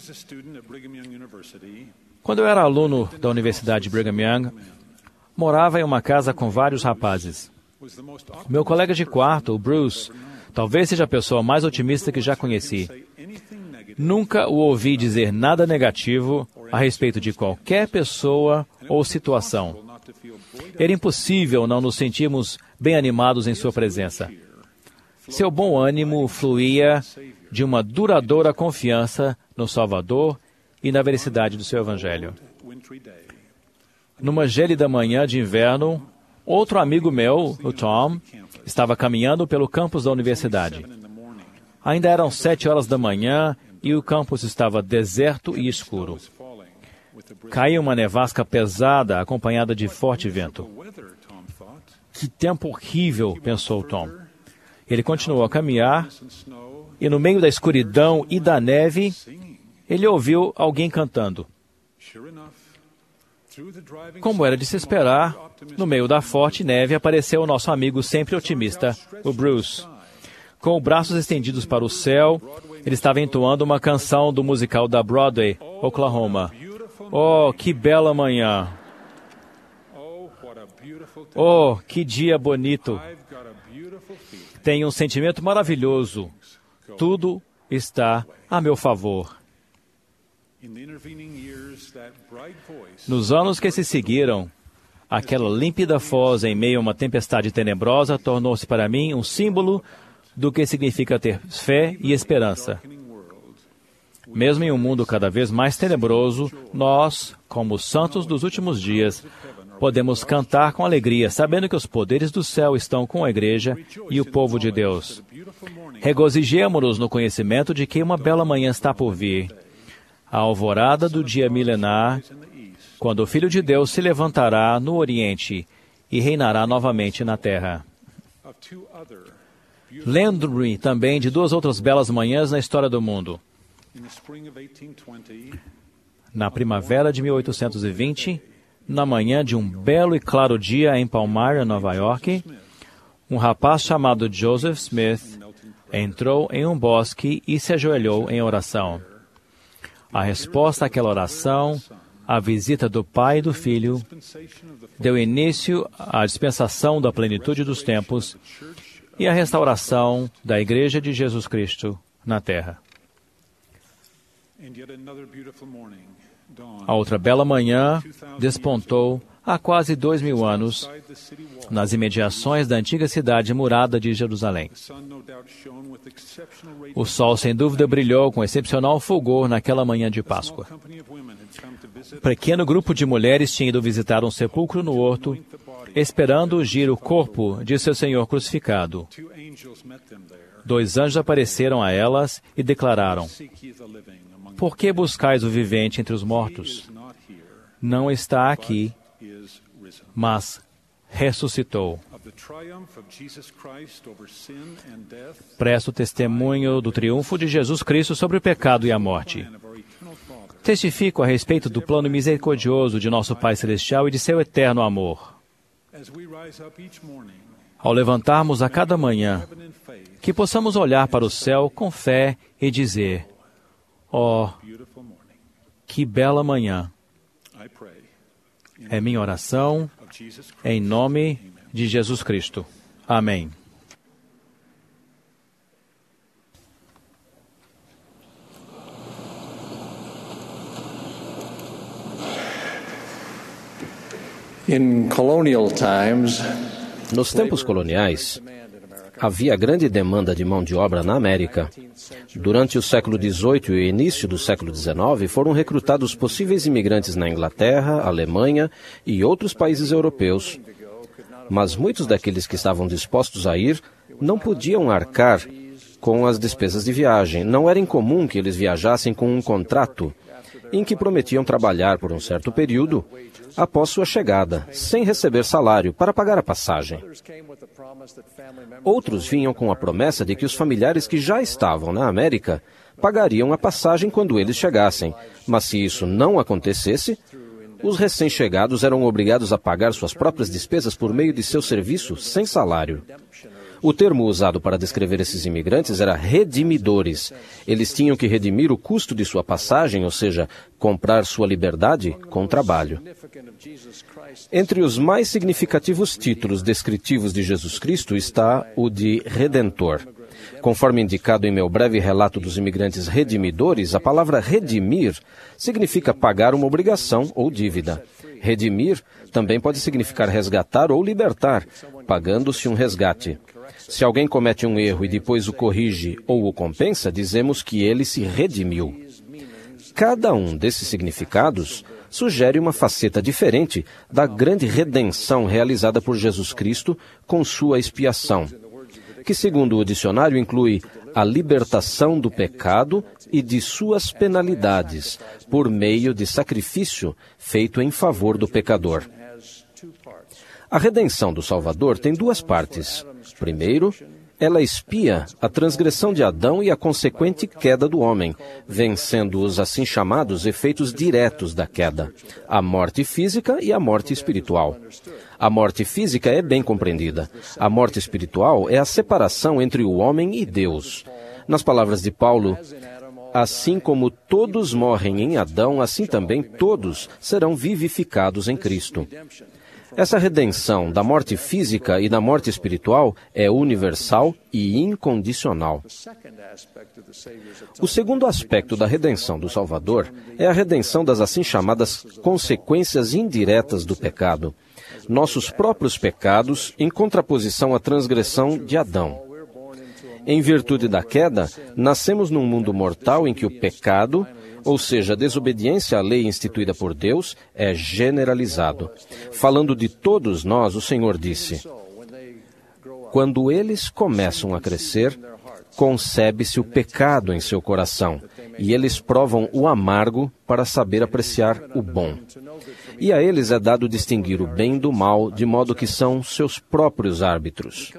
[SPEAKER 9] Quando eu era aluno da Universidade Brigham Young, morava em uma casa com vários rapazes. Meu colega de quarto, o Bruce, talvez seja a pessoa mais otimista que já conheci. Nunca o ouvi dizer nada negativo a respeito de qualquer pessoa ou situação. Era impossível não nos sentirmos bem animados em sua presença. Seu bom ânimo fluía de uma duradoura confiança no Salvador e na veracidade do seu Evangelho. Numa gélida manhã de inverno, outro amigo meu, o Tom, estava caminhando pelo campus da universidade. Ainda eram sete horas da manhã e o campus estava deserto e escuro. Caiu uma nevasca pesada, acompanhada de forte vento. Que tempo horrível, pensou Tom. Ele continuou a caminhar e, no meio da escuridão e da neve, ele ouviu alguém cantando. Como era de se esperar, no meio da forte neve apareceu o nosso amigo sempre otimista, o Bruce. Com os braços estendidos para o céu, ele estava entoando uma canção do musical da Broadway, Oklahoma, Oh, que bela manhã! Oh, que dia bonito! Tenho um sentimento maravilhoso. Tudo está a meu favor. Nos anos que se seguiram, aquela límpida voz em meio a uma tempestade tenebrosa tornou-se para mim um símbolo do que significa ter fé e esperança. Mesmo em um mundo cada vez mais tenebroso, nós, como os santos dos últimos dias, podemos cantar com alegria, sabendo que os poderes do céu estão com a igreja e o povo de Deus. Regozijemo-nos no conhecimento de que uma bela manhã está por vir, a alvorada do dia milenar, quando o Filho de Deus se levantará no Oriente e reinará novamente na terra. Lembro-me também de duas outras belas manhãs na história do mundo. Na primavera de mil oitocentos e vinte, na manhã de um belo e claro dia em Palmyra, Nova York, um rapaz chamado Joseph Smith entrou em um bosque e se ajoelhou em oração. A resposta àquela oração, a visita do Pai e do Filho, deu início à dispensação da plenitude dos tempos e à restauração da Igreja de Jesus Cristo na Terra. A outra bela manhã despontou há quase dois mil anos nas imediações da antiga cidade murada de Jerusalém. O sol, sem dúvida, brilhou com excepcional fulgor naquela manhã de Páscoa. Um pequeno grupo de mulheres tinha ido visitar um sepulcro no horto, esperando ungir o corpo de seu Senhor crucificado. Dois anjos apareceram a elas e declararam: "Por que buscais o vivente entre os mortos? Não está aqui, mas ressuscitou." Presto testemunho do triunfo de Jesus Cristo sobre o pecado e a morte. Testifico a respeito do plano misericordioso de nosso Pai Celestial e de seu eterno amor. Ao levantarmos a cada manhã, que possamos olhar para o céu com fé e dizer: "Oh, que bela manhã!" É minha oração, em nome de Jesus Cristo. Amém.
[SPEAKER 2] In colonial times, nos tempos coloniais, havia grande demanda de mão de obra na América. Durante o século dezoito e o início do século dezenove, foram recrutados possíveis imigrantes na Inglaterra, Alemanha e outros países europeus. Mas muitos daqueles que estavam dispostos a ir não podiam arcar com as despesas de viagem. Não era incomum que eles viajassem com um contrato em que prometiam trabalhar por um certo período após sua chegada, sem receber salário, para pagar a passagem. Outros vinham com a promessa de que os familiares que já estavam na América pagariam a passagem quando eles chegassem, mas se isso não acontecesse, os recém-chegados eram obrigados a pagar suas próprias despesas por meio de seu serviço sem salário. O termo usado para descrever esses imigrantes era redimidores. Eles tinham que redimir o custo de sua passagem, ou seja, comprar sua liberdade com trabalho. Entre os mais significativos títulos descritivos de Jesus Cristo está o de Redentor. Conforme indicado em meu breve relato dos imigrantes redimidores, a palavra redimir significa pagar uma obrigação ou dívida. Redimir também pode significar resgatar ou libertar, pagando-se um resgate. Se alguém comete um erro e depois o corrige ou o compensa, dizemos que ele se redimiu. Cada um desses significados sugere uma faceta diferente da grande redenção realizada por Jesus Cristo com sua expiação, que, segundo o dicionário, inclui a libertação do pecado e de suas penalidades, por meio de sacrifício feito em favor do pecador. A redenção do Salvador tem duas partes. Primeiro, ela expia a transgressão de Adão e a consequente queda do homem, vencendo os assim chamados efeitos diretos da queda, a morte física e a morte espiritual. A morte física é bem compreendida. A morte espiritual é a separação entre o homem e Deus. Nas palavras de Paulo, assim como todos morrem em Adão, assim também todos serão vivificados em Cristo. Essa redenção da morte física e da morte espiritual é universal e incondicional. O segundo aspecto da redenção do Salvador é a redenção das assim chamadas consequências indiretas do pecado. Nossos próprios pecados em contraposição à transgressão de Adão. Em virtude da queda, nascemos num mundo mortal em que o pecado, ou seja, a desobediência à lei instituída por Deus, é generalizado. Falando de todos nós, o Senhor disse: quando eles começam a crescer, concebe-se o pecado em seu coração, e eles provam o amargo para saber apreciar o bom. E a eles é dado distinguir o bem do mal, de modo que são seus próprios árbitros.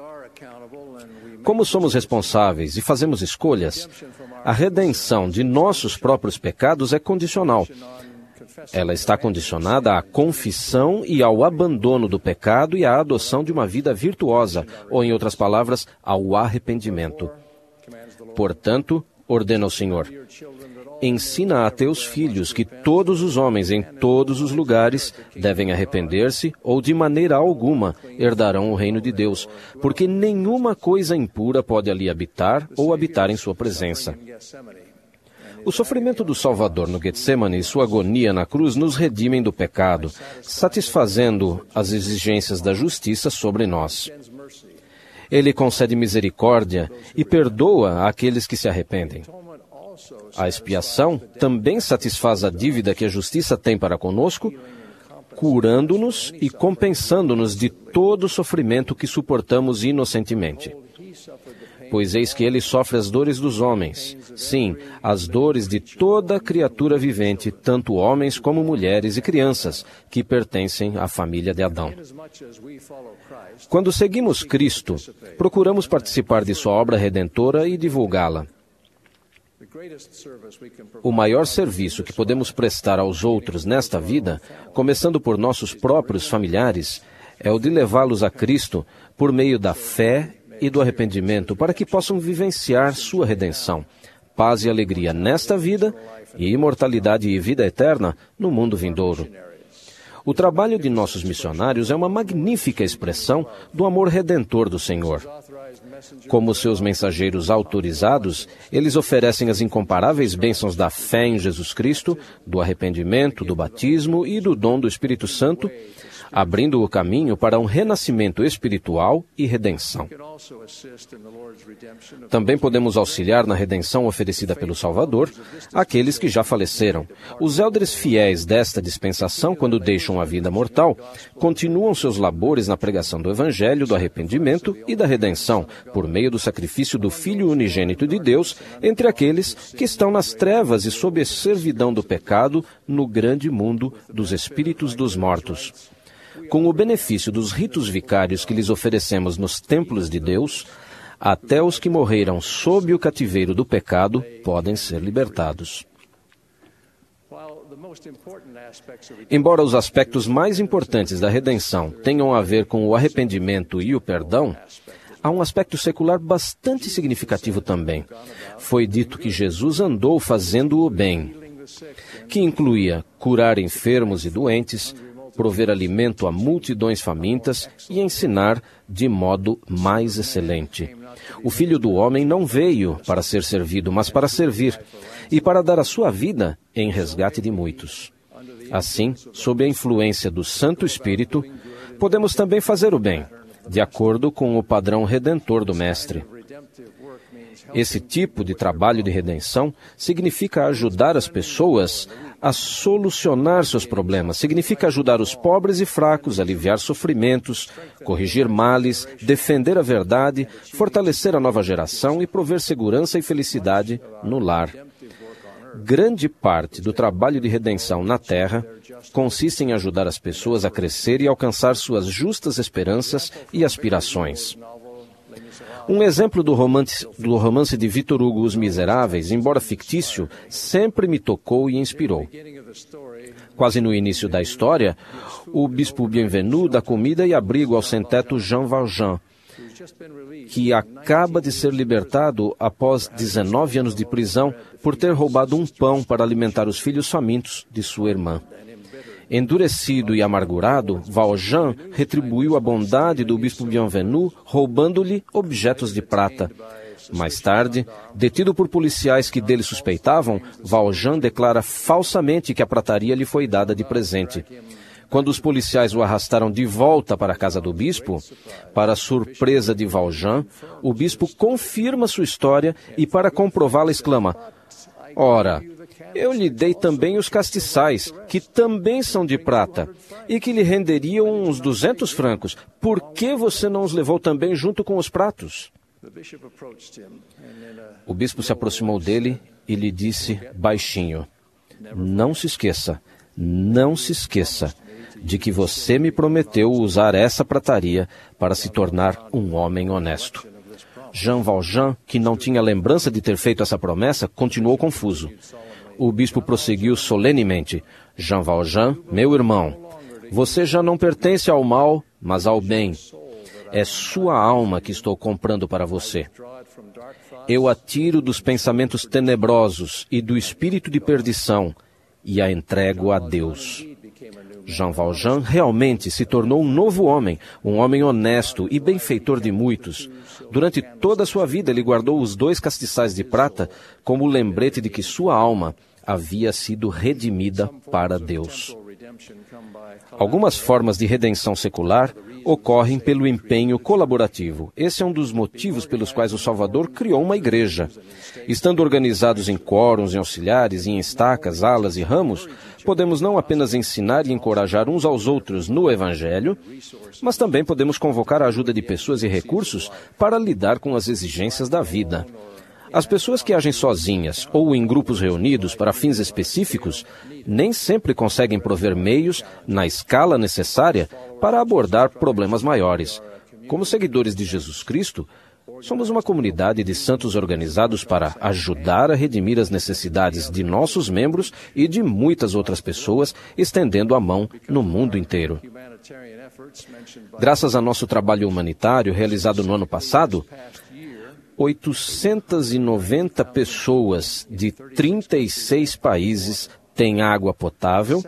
[SPEAKER 2] Como somos responsáveis e fazemos escolhas, a redenção de nossos próprios pecados é condicional. Ela está condicionada à confissão e ao abandono do pecado e à adoção de uma vida virtuosa, ou, em outras palavras, ao arrependimento. Portanto, ordena o Senhor: ensina a teus filhos que todos os homens em todos os lugares devem arrepender-se ou de maneira alguma herdarão o reino de Deus, porque nenhuma coisa impura pode ali habitar ou habitar em sua presença. O sofrimento do Salvador no Getsemane e sua agonia na cruz nos redimem do pecado, satisfazendo as exigências da justiça sobre nós. Ele concede misericórdia e perdoa aqueles que se arrependem. A expiação também satisfaz a dívida que a justiça tem para conosco, curando-nos e compensando-nos de todo o sofrimento que suportamos inocentemente. Pois eis que ele sofre as dores dos homens, sim, as dores de toda criatura vivente, tanto homens como mulheres e crianças, que pertencem à família de Adão. Quando seguimos Cristo, procuramos participar de sua obra redentora e divulgá-la. O maior serviço que podemos prestar aos outros nesta vida, começando por nossos próprios familiares, é o de levá-los a Cristo por meio da fé e do arrependimento, para que possam vivenciar sua redenção, paz e alegria nesta vida e imortalidade e vida eterna no mundo vindouro. O trabalho de nossos missionários é uma magnífica expressão do amor redentor do Senhor. Como seus mensageiros autorizados, eles oferecem as incomparáveis bênçãos da fé em Jesus Cristo, do arrependimento, do batismo e do dom do Espírito Santo, abrindo o caminho para um renascimento espiritual e redenção. Também podemos auxiliar na redenção oferecida pelo Salvador aqueles que já faleceram. Os eldres fiéis desta dispensação, quando deixam a vida mortal, continuam seus labores na pregação do Evangelho, do arrependimento e da redenção, por meio do sacrifício do Filho unigênito de Deus, entre aqueles que estão nas trevas e sob a servidão do pecado no grande mundo dos espíritos dos mortos. Com o benefício dos ritos vicários que lhes oferecemos nos templos de Deus, até os que morreram sob o cativeiro do pecado podem ser libertados. Embora os aspectos mais importantes da redenção tenham a ver com o arrependimento e o perdão, há um aspecto secular bastante significativo também. Foi dito que Jesus andou fazendo o bem, que incluía curar enfermos e doentes, prover alimento a multidões famintas e ensinar de modo mais excelente. O Filho do Homem não veio para ser servido, mas para servir, e para dar a sua vida em resgate de muitos. Assim, sob a influência do Santo Espírito, podemos também fazer o bem, de acordo com o padrão redentor do Mestre. Esse tipo de trabalho de redenção significa ajudar as pessoas a solucionar seus problemas, significa ajudar os pobres e fracos, aliviar sofrimentos, corrigir males, defender a verdade, fortalecer a nova geração e prover segurança e felicidade no lar. Grande parte do trabalho de redenção na Terra consiste em ajudar as pessoas a crescer e alcançar suas justas esperanças e aspirações. Um exemplo do romance, do romance de Victor Hugo, Os Miseráveis, embora fictício, sempre me tocou e inspirou. Quase no início da história, o bispo Bienvenu dá comida e abrigo ao sem-teto Jean Valjean, que acaba de ser libertado após dezenove anos de prisão por ter roubado um pão para alimentar os filhos famintos de sua irmã. Endurecido e amargurado, Valjean retribuiu a bondade do bispo Bienvenu, roubando-lhe objetos de prata. Mais tarde, detido por policiais que dele suspeitavam, Valjean declara falsamente que a prataria lhe foi dada de presente. Quando os policiais o arrastaram de volta para a casa do bispo, para surpresa de Valjean, o bispo confirma sua história e, para comprová-la, exclama: "Ora, eu lhe dei também os castiçais, que também são de prata, e que lhe renderiam uns duzentos francos. Por que você não os levou também junto com os pratos?" O bispo se aproximou dele e lhe disse baixinho: "Não se esqueça, não se esqueça de que você me prometeu usar essa prataria para se tornar um homem honesto." Jean Valjean, que não tinha lembrança de ter feito essa promessa, continuou confuso. O bispo prosseguiu solenemente: "Jean Valjean, meu irmão, você já não pertence ao mal, mas ao bem. É sua alma que estou comprando para você. Eu a tiro dos pensamentos tenebrosos e do espírito de perdição e a entrego a Deus." Jean Valjean realmente se tornou um novo homem, um homem honesto e benfeitor de muitos. Durante toda a sua vida, ele guardou os dois castiçais de prata como lembrete de que sua alma havia sido redimida para Deus. Algumas formas de redenção secular ocorrem pelo empenho colaborativo. Esse é um dos motivos pelos quais o Salvador criou uma igreja. Estando organizados em quóruns, em auxiliares, em estacas, alas e ramos, podemos não apenas ensinar e encorajar uns aos outros no Evangelho, mas também podemos convocar a ajuda de pessoas e recursos para lidar com as exigências da vida. As pessoas que agem sozinhas ou em grupos reunidos para fins específicos nem sempre conseguem prover meios na escala necessária para abordar problemas maiores. Como seguidores de Jesus Cristo, somos uma comunidade de santos organizados para ajudar a redimir as necessidades de nossos membros e de muitas outras pessoas, estendendo a mão no mundo inteiro. Graças a nosso trabalho humanitário realizado no ano passado, oitocentas e noventa pessoas de trinta e seis países têm água potável,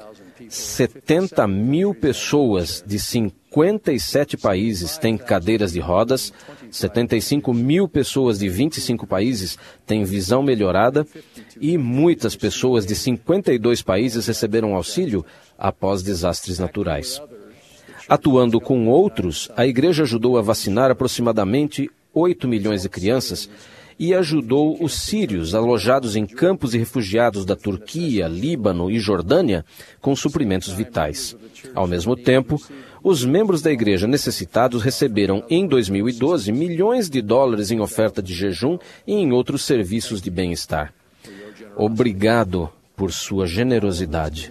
[SPEAKER 2] setenta mil pessoas de cinquenta e sete países têm cadeiras de rodas, setenta e cinco mil pessoas de vinte e cinco países têm visão melhorada e muitas pessoas de cinquenta e dois países receberam auxílio após desastres naturais. Atuando com outros, a igreja ajudou a vacinar aproximadamente oito milhões de crianças e ajudou os sírios alojados em campos de refugiados da Turquia, Líbano e Jordânia com suprimentos vitais. Ao mesmo tempo, os membros da igreja necessitados receberam em dois mil e doze milhões de dólares em oferta de jejum e em outros serviços de bem-estar. Obrigado por sua generosidade.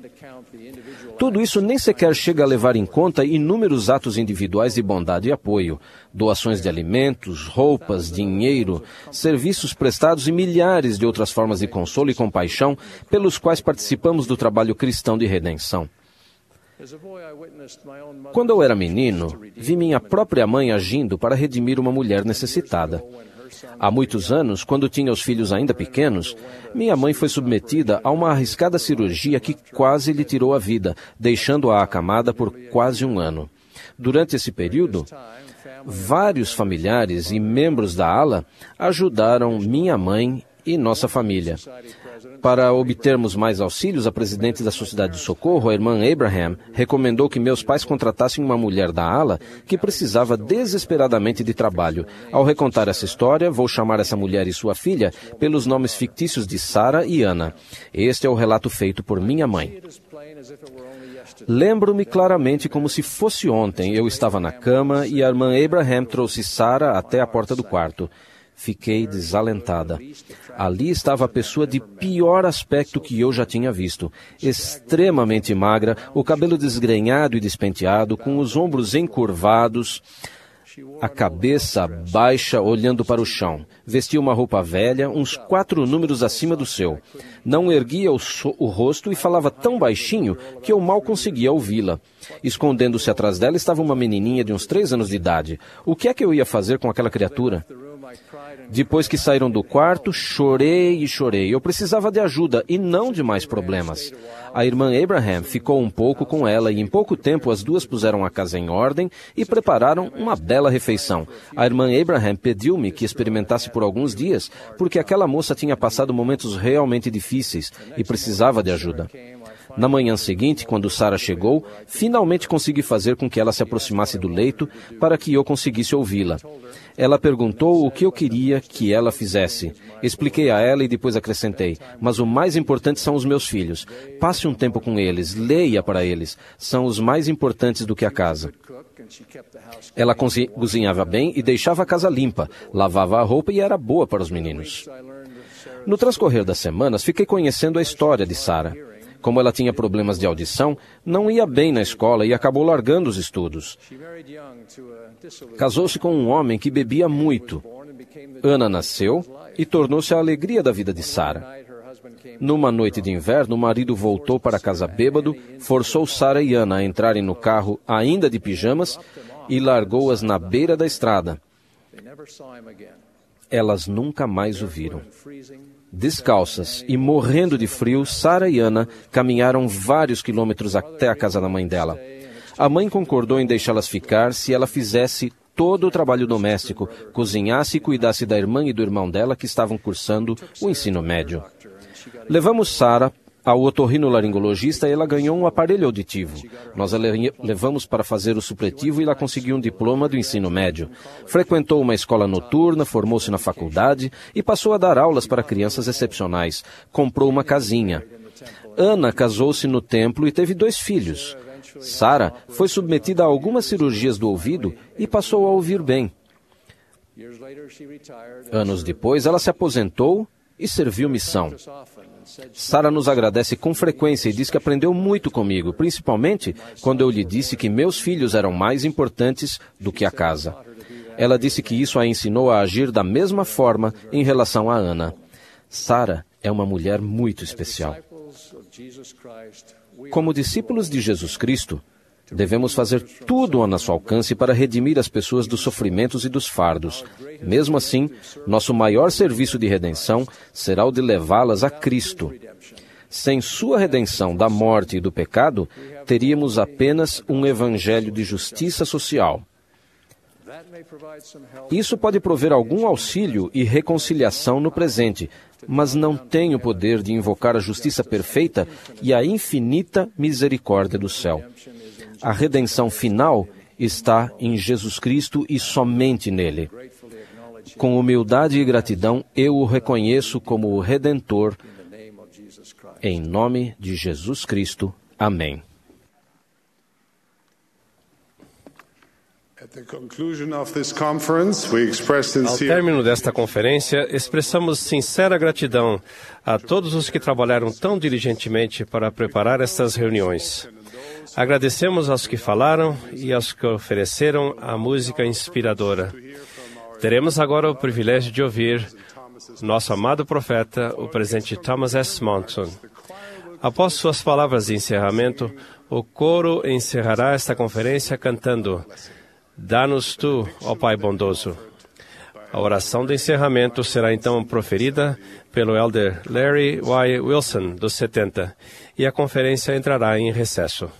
[SPEAKER 2] Tudo isso nem sequer chega a levar em conta inúmeros atos individuais de bondade e apoio, doações de alimentos, roupas, dinheiro, serviços prestados e milhares de outras formas de consolo e compaixão pelos quais participamos do trabalho cristão de redenção. Quando eu era menino, vi minha própria mãe agindo para redimir uma mulher necessitada. Há muitos anos, quando tinha os filhos ainda pequenos, minha mãe foi submetida a uma arriscada cirurgia que quase lhe tirou a vida, deixando-a acamada por quase um ano. Durante esse período, vários familiares e membros da ala ajudaram minha mãe e nossa família. Para obtermos mais auxílios, a presidente da Sociedade de Socorro, a irmã Abraham, recomendou que meus pais contratassem uma mulher da ala que precisava desesperadamente de trabalho. Ao recontar essa história, vou chamar essa mulher e sua filha pelos nomes fictícios de Sara e Ana. Este é o relato feito por minha mãe. Lembro-me claramente como se fosse ontem. Eu estava na cama e a irmã Abraham trouxe Sara até a porta do quarto. Fiquei desalentada. Ali estava a pessoa de pior aspecto que eu já tinha visto. Extremamente magra, o cabelo desgrenhado e despenteado, com os ombros encurvados. a cabeça baixa olhando para o chão. Vestia uma roupa velha, uns quatro números acima do seu. Não erguia o, so- o rosto e falava tão baixinho que eu mal conseguia ouvi-la. Escondendo-se atrás dela estava uma menininha de uns três anos de idade. O que é que eu ia fazer com aquela criatura? Depois que saíram do quarto, chorei e chorei. Eu precisava de ajuda e não de mais problemas. A irmã Abraham ficou um pouco com ela e em pouco tempo as duas puseram a casa em ordem e prepararam uma bela refeição. A irmã Abraham pediu-me que experimentasse por alguns dias, porque aquela moça tinha passado momentos realmente difíceis e precisava de ajuda. Na manhã seguinte, quando Sara chegou, finalmente consegui fazer com que ela se aproximasse do leito para que eu conseguisse ouvi-la. Ela perguntou o que eu queria que ela fizesse. Expliquei a ela e depois acrescentei, mas o mais importante são os meus filhos. Passe um tempo com eles, leia para eles. São os mais importantes do que a casa. Ela cozinhava bem e deixava a casa limpa, lavava a roupa e era boa para os meninos. No transcorrer das semanas, fiquei conhecendo a história de Sara. Como ela tinha problemas de audição, não ia bem na escola e acabou largando os estudos. Casou-se com um homem que bebia muito. Ana nasceu e tornou-se a alegria da vida de Sara. Numa noite de inverno, o marido voltou para casa bêbado, forçou Sara e Ana a entrarem no carro ainda de pijamas e largou-as na beira da estrada. Elas nunca mais o viram. Descalças e morrendo de frio, Sara e Ana caminharam vários quilômetros até a casa da mãe dela. A mãe concordou em deixá-las ficar se ela fizesse todo o trabalho doméstico, cozinhasse e cuidasse da irmã e do irmão dela que estavam cursando o ensino médio. Levamos Sara ao otorrinolaringologista e ela ganhou um aparelho auditivo. Nós a levamos para fazer o supletivo e ela conseguiu um diploma do ensino médio. Frequentou uma escola noturna, formou-se na faculdade e passou a dar aulas para crianças excepcionais. Comprou uma casinha. Ana casou-se no templo e teve dois filhos. Sara foi submetida a algumas cirurgias do ouvido e passou a ouvir bem. Anos depois, ela se aposentou e serviu missão. Sara nos agradece com frequência e diz que aprendeu muito comigo, principalmente quando eu lhe disse que meus filhos eram mais importantes do que a casa. Ela disse que isso a ensinou a agir da mesma forma em relação a Ana. Sara é uma mulher muito especial. Como discípulos de Jesus Cristo, devemos fazer tudo ao nosso alcance para redimir as pessoas dos sofrimentos e dos fardos. Mesmo assim, nosso maior serviço de redenção será o de levá-las a Cristo. Sem sua redenção da morte e do pecado, teríamos apenas um evangelho de justiça social. Isso pode prover algum auxílio e reconciliação no presente, mas não tem o poder de invocar a justiça perfeita e a infinita misericórdia do céu. A redenção final está em Jesus Cristo e somente nele. Com humildade e gratidão, eu o reconheço como o Redentor. Em nome de Jesus Cristo. Amém.
[SPEAKER 4] Ao término desta conferência, expressamos sincera gratidão a todos os que trabalharam tão diligentemente para preparar estas reuniões. Agradecemos aos que falaram e aos que ofereceram a música inspiradora. Teremos agora o privilégio de ouvir nosso amado profeta, o presidente Thomas S. Monson. Após suas palavras de encerramento, o coro encerrará esta conferência cantando Dá-nos tu, ó Pai bondoso. A oração de encerramento será então proferida pelo elder Larry Y. Wilson, dos setenta, e a conferência entrará em recesso.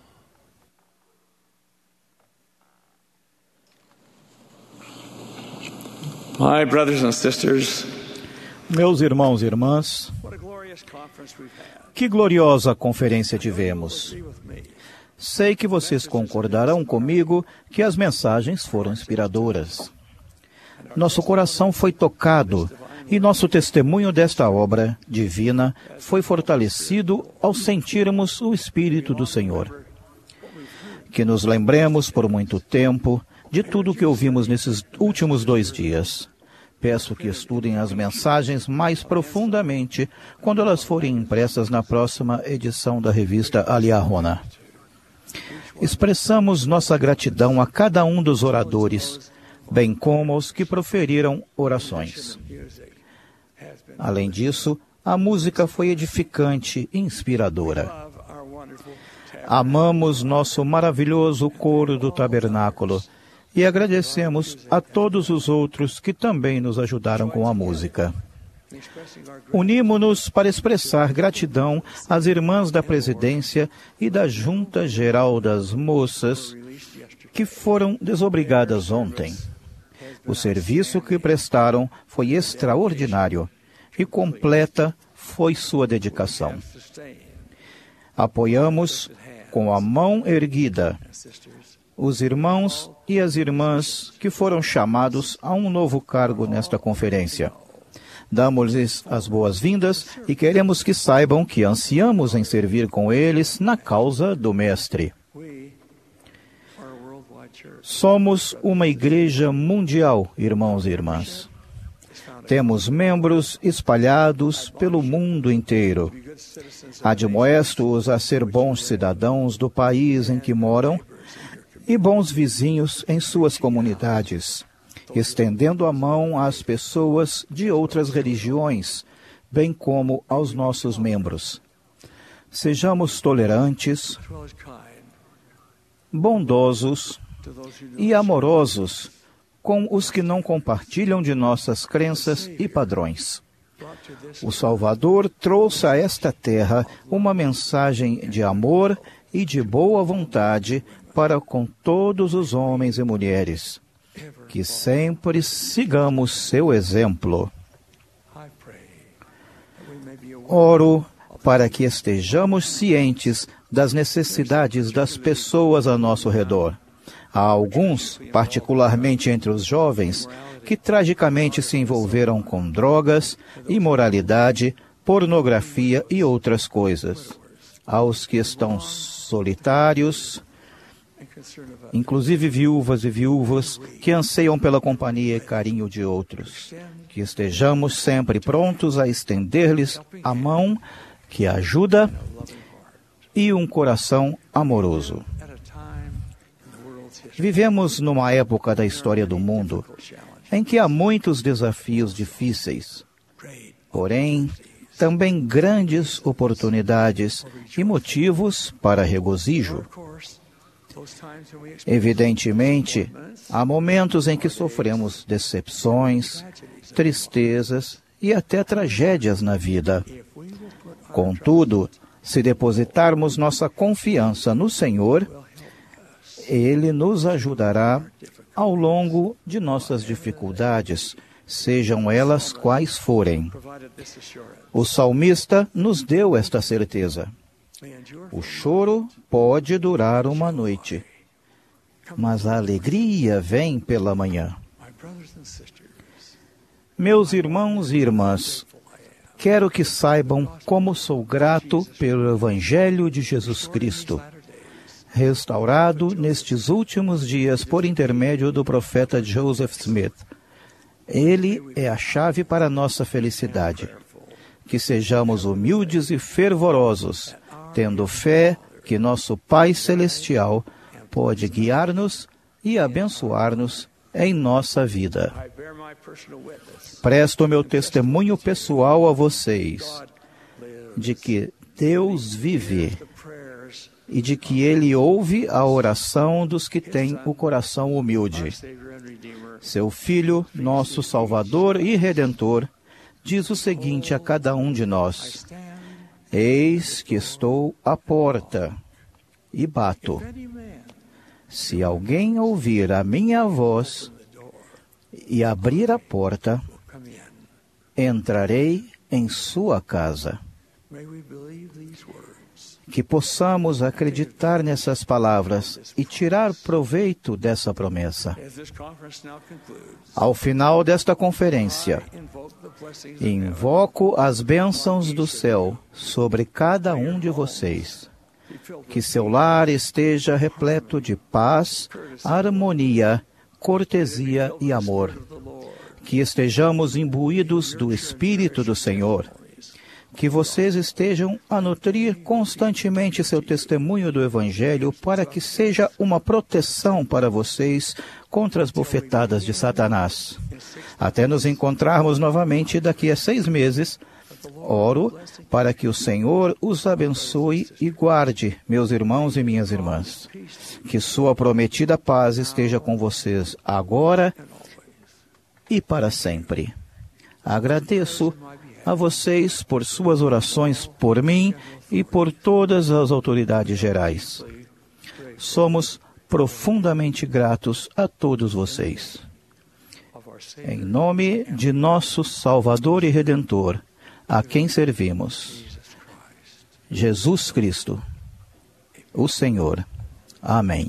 [SPEAKER 10] My brothers and sisters,
[SPEAKER 8] meus irmãos e irmãs, que gloriosa conferência tivemos. Sei que vocês concordarão comigo que as mensagens foram inspiradoras. Nosso coração foi tocado e nosso testemunho desta obra divina foi fortalecido ao sentirmos o Espírito do Senhor. Que nos lembremos por muito tempo de tudo o que ouvimos nesses últimos dois dias. Peço que estudem as mensagens mais profundamente quando elas forem impressas na próxima edição da revista Aliahona. Expressamos nossa gratidão a cada um dos oradores, bem como aos que proferiram orações. Além disso, a música foi edificante e inspiradora. Amamos nosso maravilhoso coro do tabernáculo e agradecemos a todos os outros que também nos ajudaram com a música. Unimo-nos para expressar gratidão às irmãs da presidência e da Junta Geral das Moças que foram desobrigadas ontem. O serviço que prestaram foi extraordinário e completa foi sua dedicação. Apoiamos com a mão erguida os irmãos e as irmãs que foram chamados a um novo cargo nesta conferência. Damos-lhes as boas-vindas e queremos que saibam que ansiamos em servir com eles na causa do Mestre. Somos uma igreja mundial, irmãos e irmãs. Temos membros espalhados pelo mundo inteiro. Admoesto-os a ser bons cidadãos do país em que moram e bons vizinhos em suas comunidades, estendendo a mão às pessoas de outras religiões, bem como aos nossos membros. Sejamos tolerantes, bondosos e amorosos com os que não compartilham de nossas crenças e padrões. O Salvador trouxe a esta terra uma mensagem de amor e de boa vontade para com todos os homens e mulheres. Que sempre sigamos seu exemplo. Oro para que estejamos cientes das necessidades das pessoas a nosso redor. Há alguns, particularmente entre os jovens, que tragicamente se envolveram com drogas, imoralidade, pornografia e outras coisas. Há os que estão solitários, inclusive viúvas e viúvas que anseiam pela companhia e carinho de outros. Que estejamos sempre prontos a estender-lhes a mão que ajuda e um coração amoroso. Vivemos numa época da história do mundo em que há muitos desafios difíceis, porém, também grandes oportunidades e motivos para regozijo. Evidentemente, há momentos em que sofremos decepções, tristezas e até tragédias na vida. Contudo, se depositarmos nossa confiança no Senhor, Ele nos ajudará ao longo de nossas dificuldades, sejam elas quais forem. O salmista nos deu esta certeza. O choro pode durar uma noite, mas a alegria vem pela manhã. Meus irmãos e irmãs, quero que saibam como sou grato pelo Evangelho de Jesus Cristo, restaurado nestes últimos dias por intermédio do profeta Joseph Smith. Ele é a chave para a nossa felicidade. Que sejamos humildes e fervorosos, tendo fé que nosso Pai Celestial pode guiar-nos e abençoar-nos em nossa vida. Presto meu testemunho pessoal a vocês de que Deus vive e de que Ele ouve a oração dos que têm o coração humilde. Seu Filho, nosso Salvador e Redentor, diz o seguinte a cada um de nós: Eis que estou à porta e bato. Se alguém ouvir a minha voz e abrir a porta, entrarei em sua casa. Que possamos acreditar nessas palavras e tirar proveito dessa promessa. Ao final desta conferência, invoco as bênçãos do céu sobre cada um de vocês. Que seu lar esteja repleto de paz, harmonia, cortesia e amor. Que estejamos imbuídos do Espírito do Senhor. que vocês estejam a nutrir constantemente seu testemunho do Evangelho para que seja uma proteção para vocês contra as bofetadas de Satanás. Até nos encontrarmos novamente daqui a seis meses, oro para que o Senhor os abençoe e guarde, meus irmãos e minhas irmãs. Que sua prometida paz esteja com vocês agora e para sempre. Agradeço a vocês por suas orações por mim e por todas as autoridades gerais. Somos profundamente gratos a todos vocês. Em nome de nosso Salvador e Redentor, a quem servimos, Jesus Cristo, o Senhor. Amém.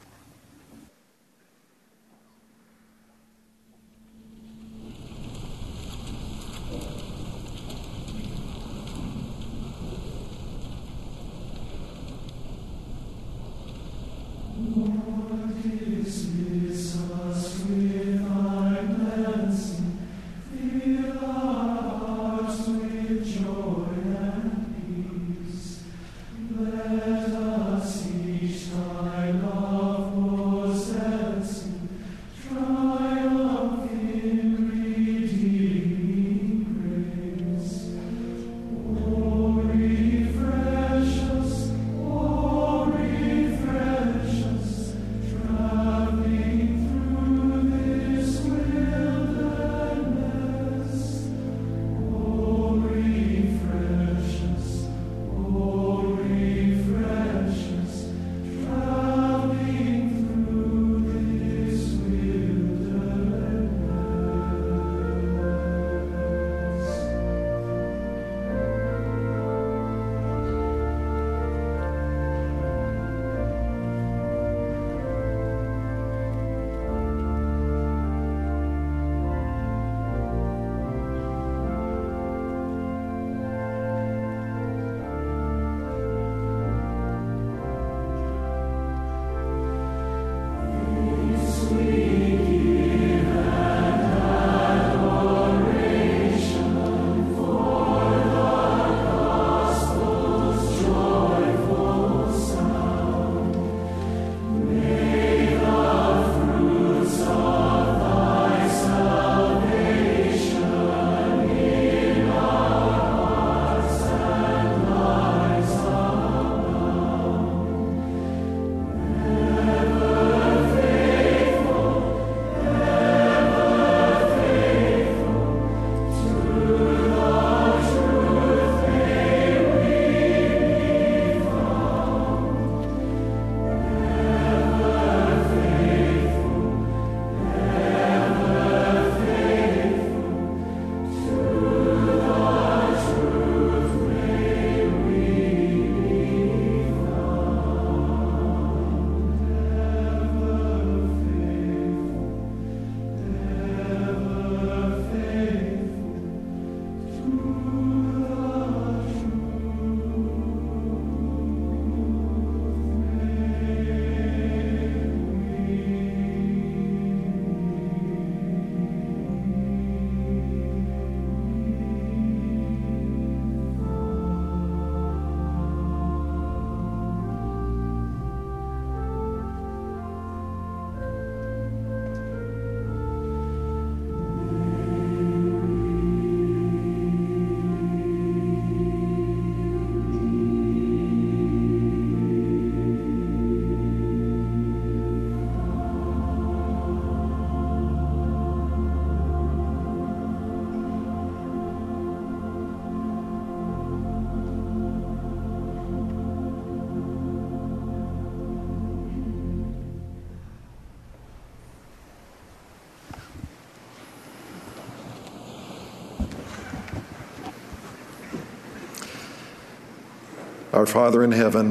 [SPEAKER 11] Our Father in heaven,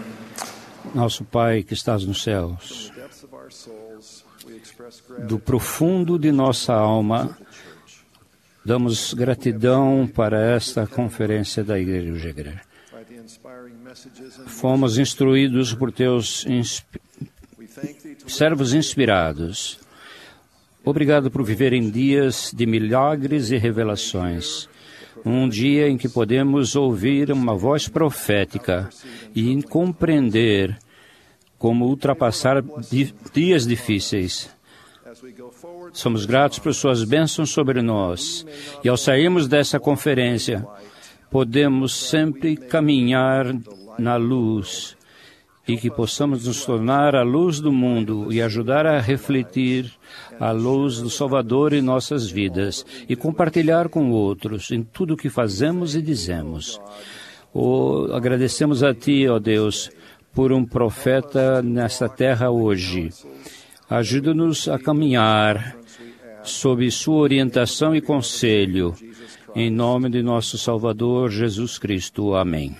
[SPEAKER 1] nosso Pai que estás nos céus, do profundo de nossa alma, damos gratidão para esta conferência da Igreja do Jegrer. Fomos instruídos por teus insp... servos inspirados. Obrigado por viver em dias de milagres e revelações. Um dia em que podemos ouvir uma voz profética e compreender como ultrapassar dias difíceis. Somos gratos por suas bênçãos sobre nós. E ao sairmos dessa conferência, podemos sempre caminhar na luz e que possamos nos tornar a luz do mundo e ajudar a refletir a luz do Salvador em nossas vidas e compartilhar com outros em tudo o que fazemos e dizemos. Oh, agradecemos a Ti, ó Deus, por um profeta nesta terra hoje. Ajuda-nos a caminhar sob sua orientação e conselho. Em nome de nosso Salvador Jesus Cristo. Amém.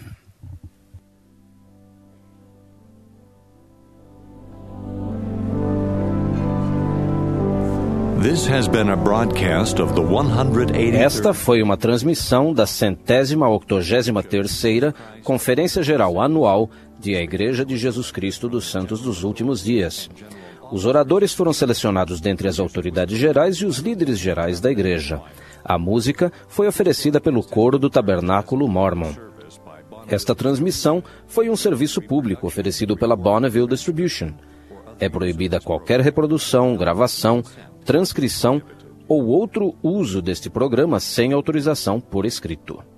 [SPEAKER 2] Esta foi uma transmissão da centésima octogésima terceira Conferência Geral Anual de A Igreja de Jesus Cristo dos Santos dos Últimos Dias. Os oradores foram selecionados dentre as autoridades gerais e os líderes gerais da Igreja. A música foi oferecida pelo coro do Tabernáculo Mormon. Esta transmissão foi um serviço público oferecido pela Bonneville Distribution. É proibida qualquer reprodução, gravação, transcrição ou outro uso deste programa sem autorização por escrito.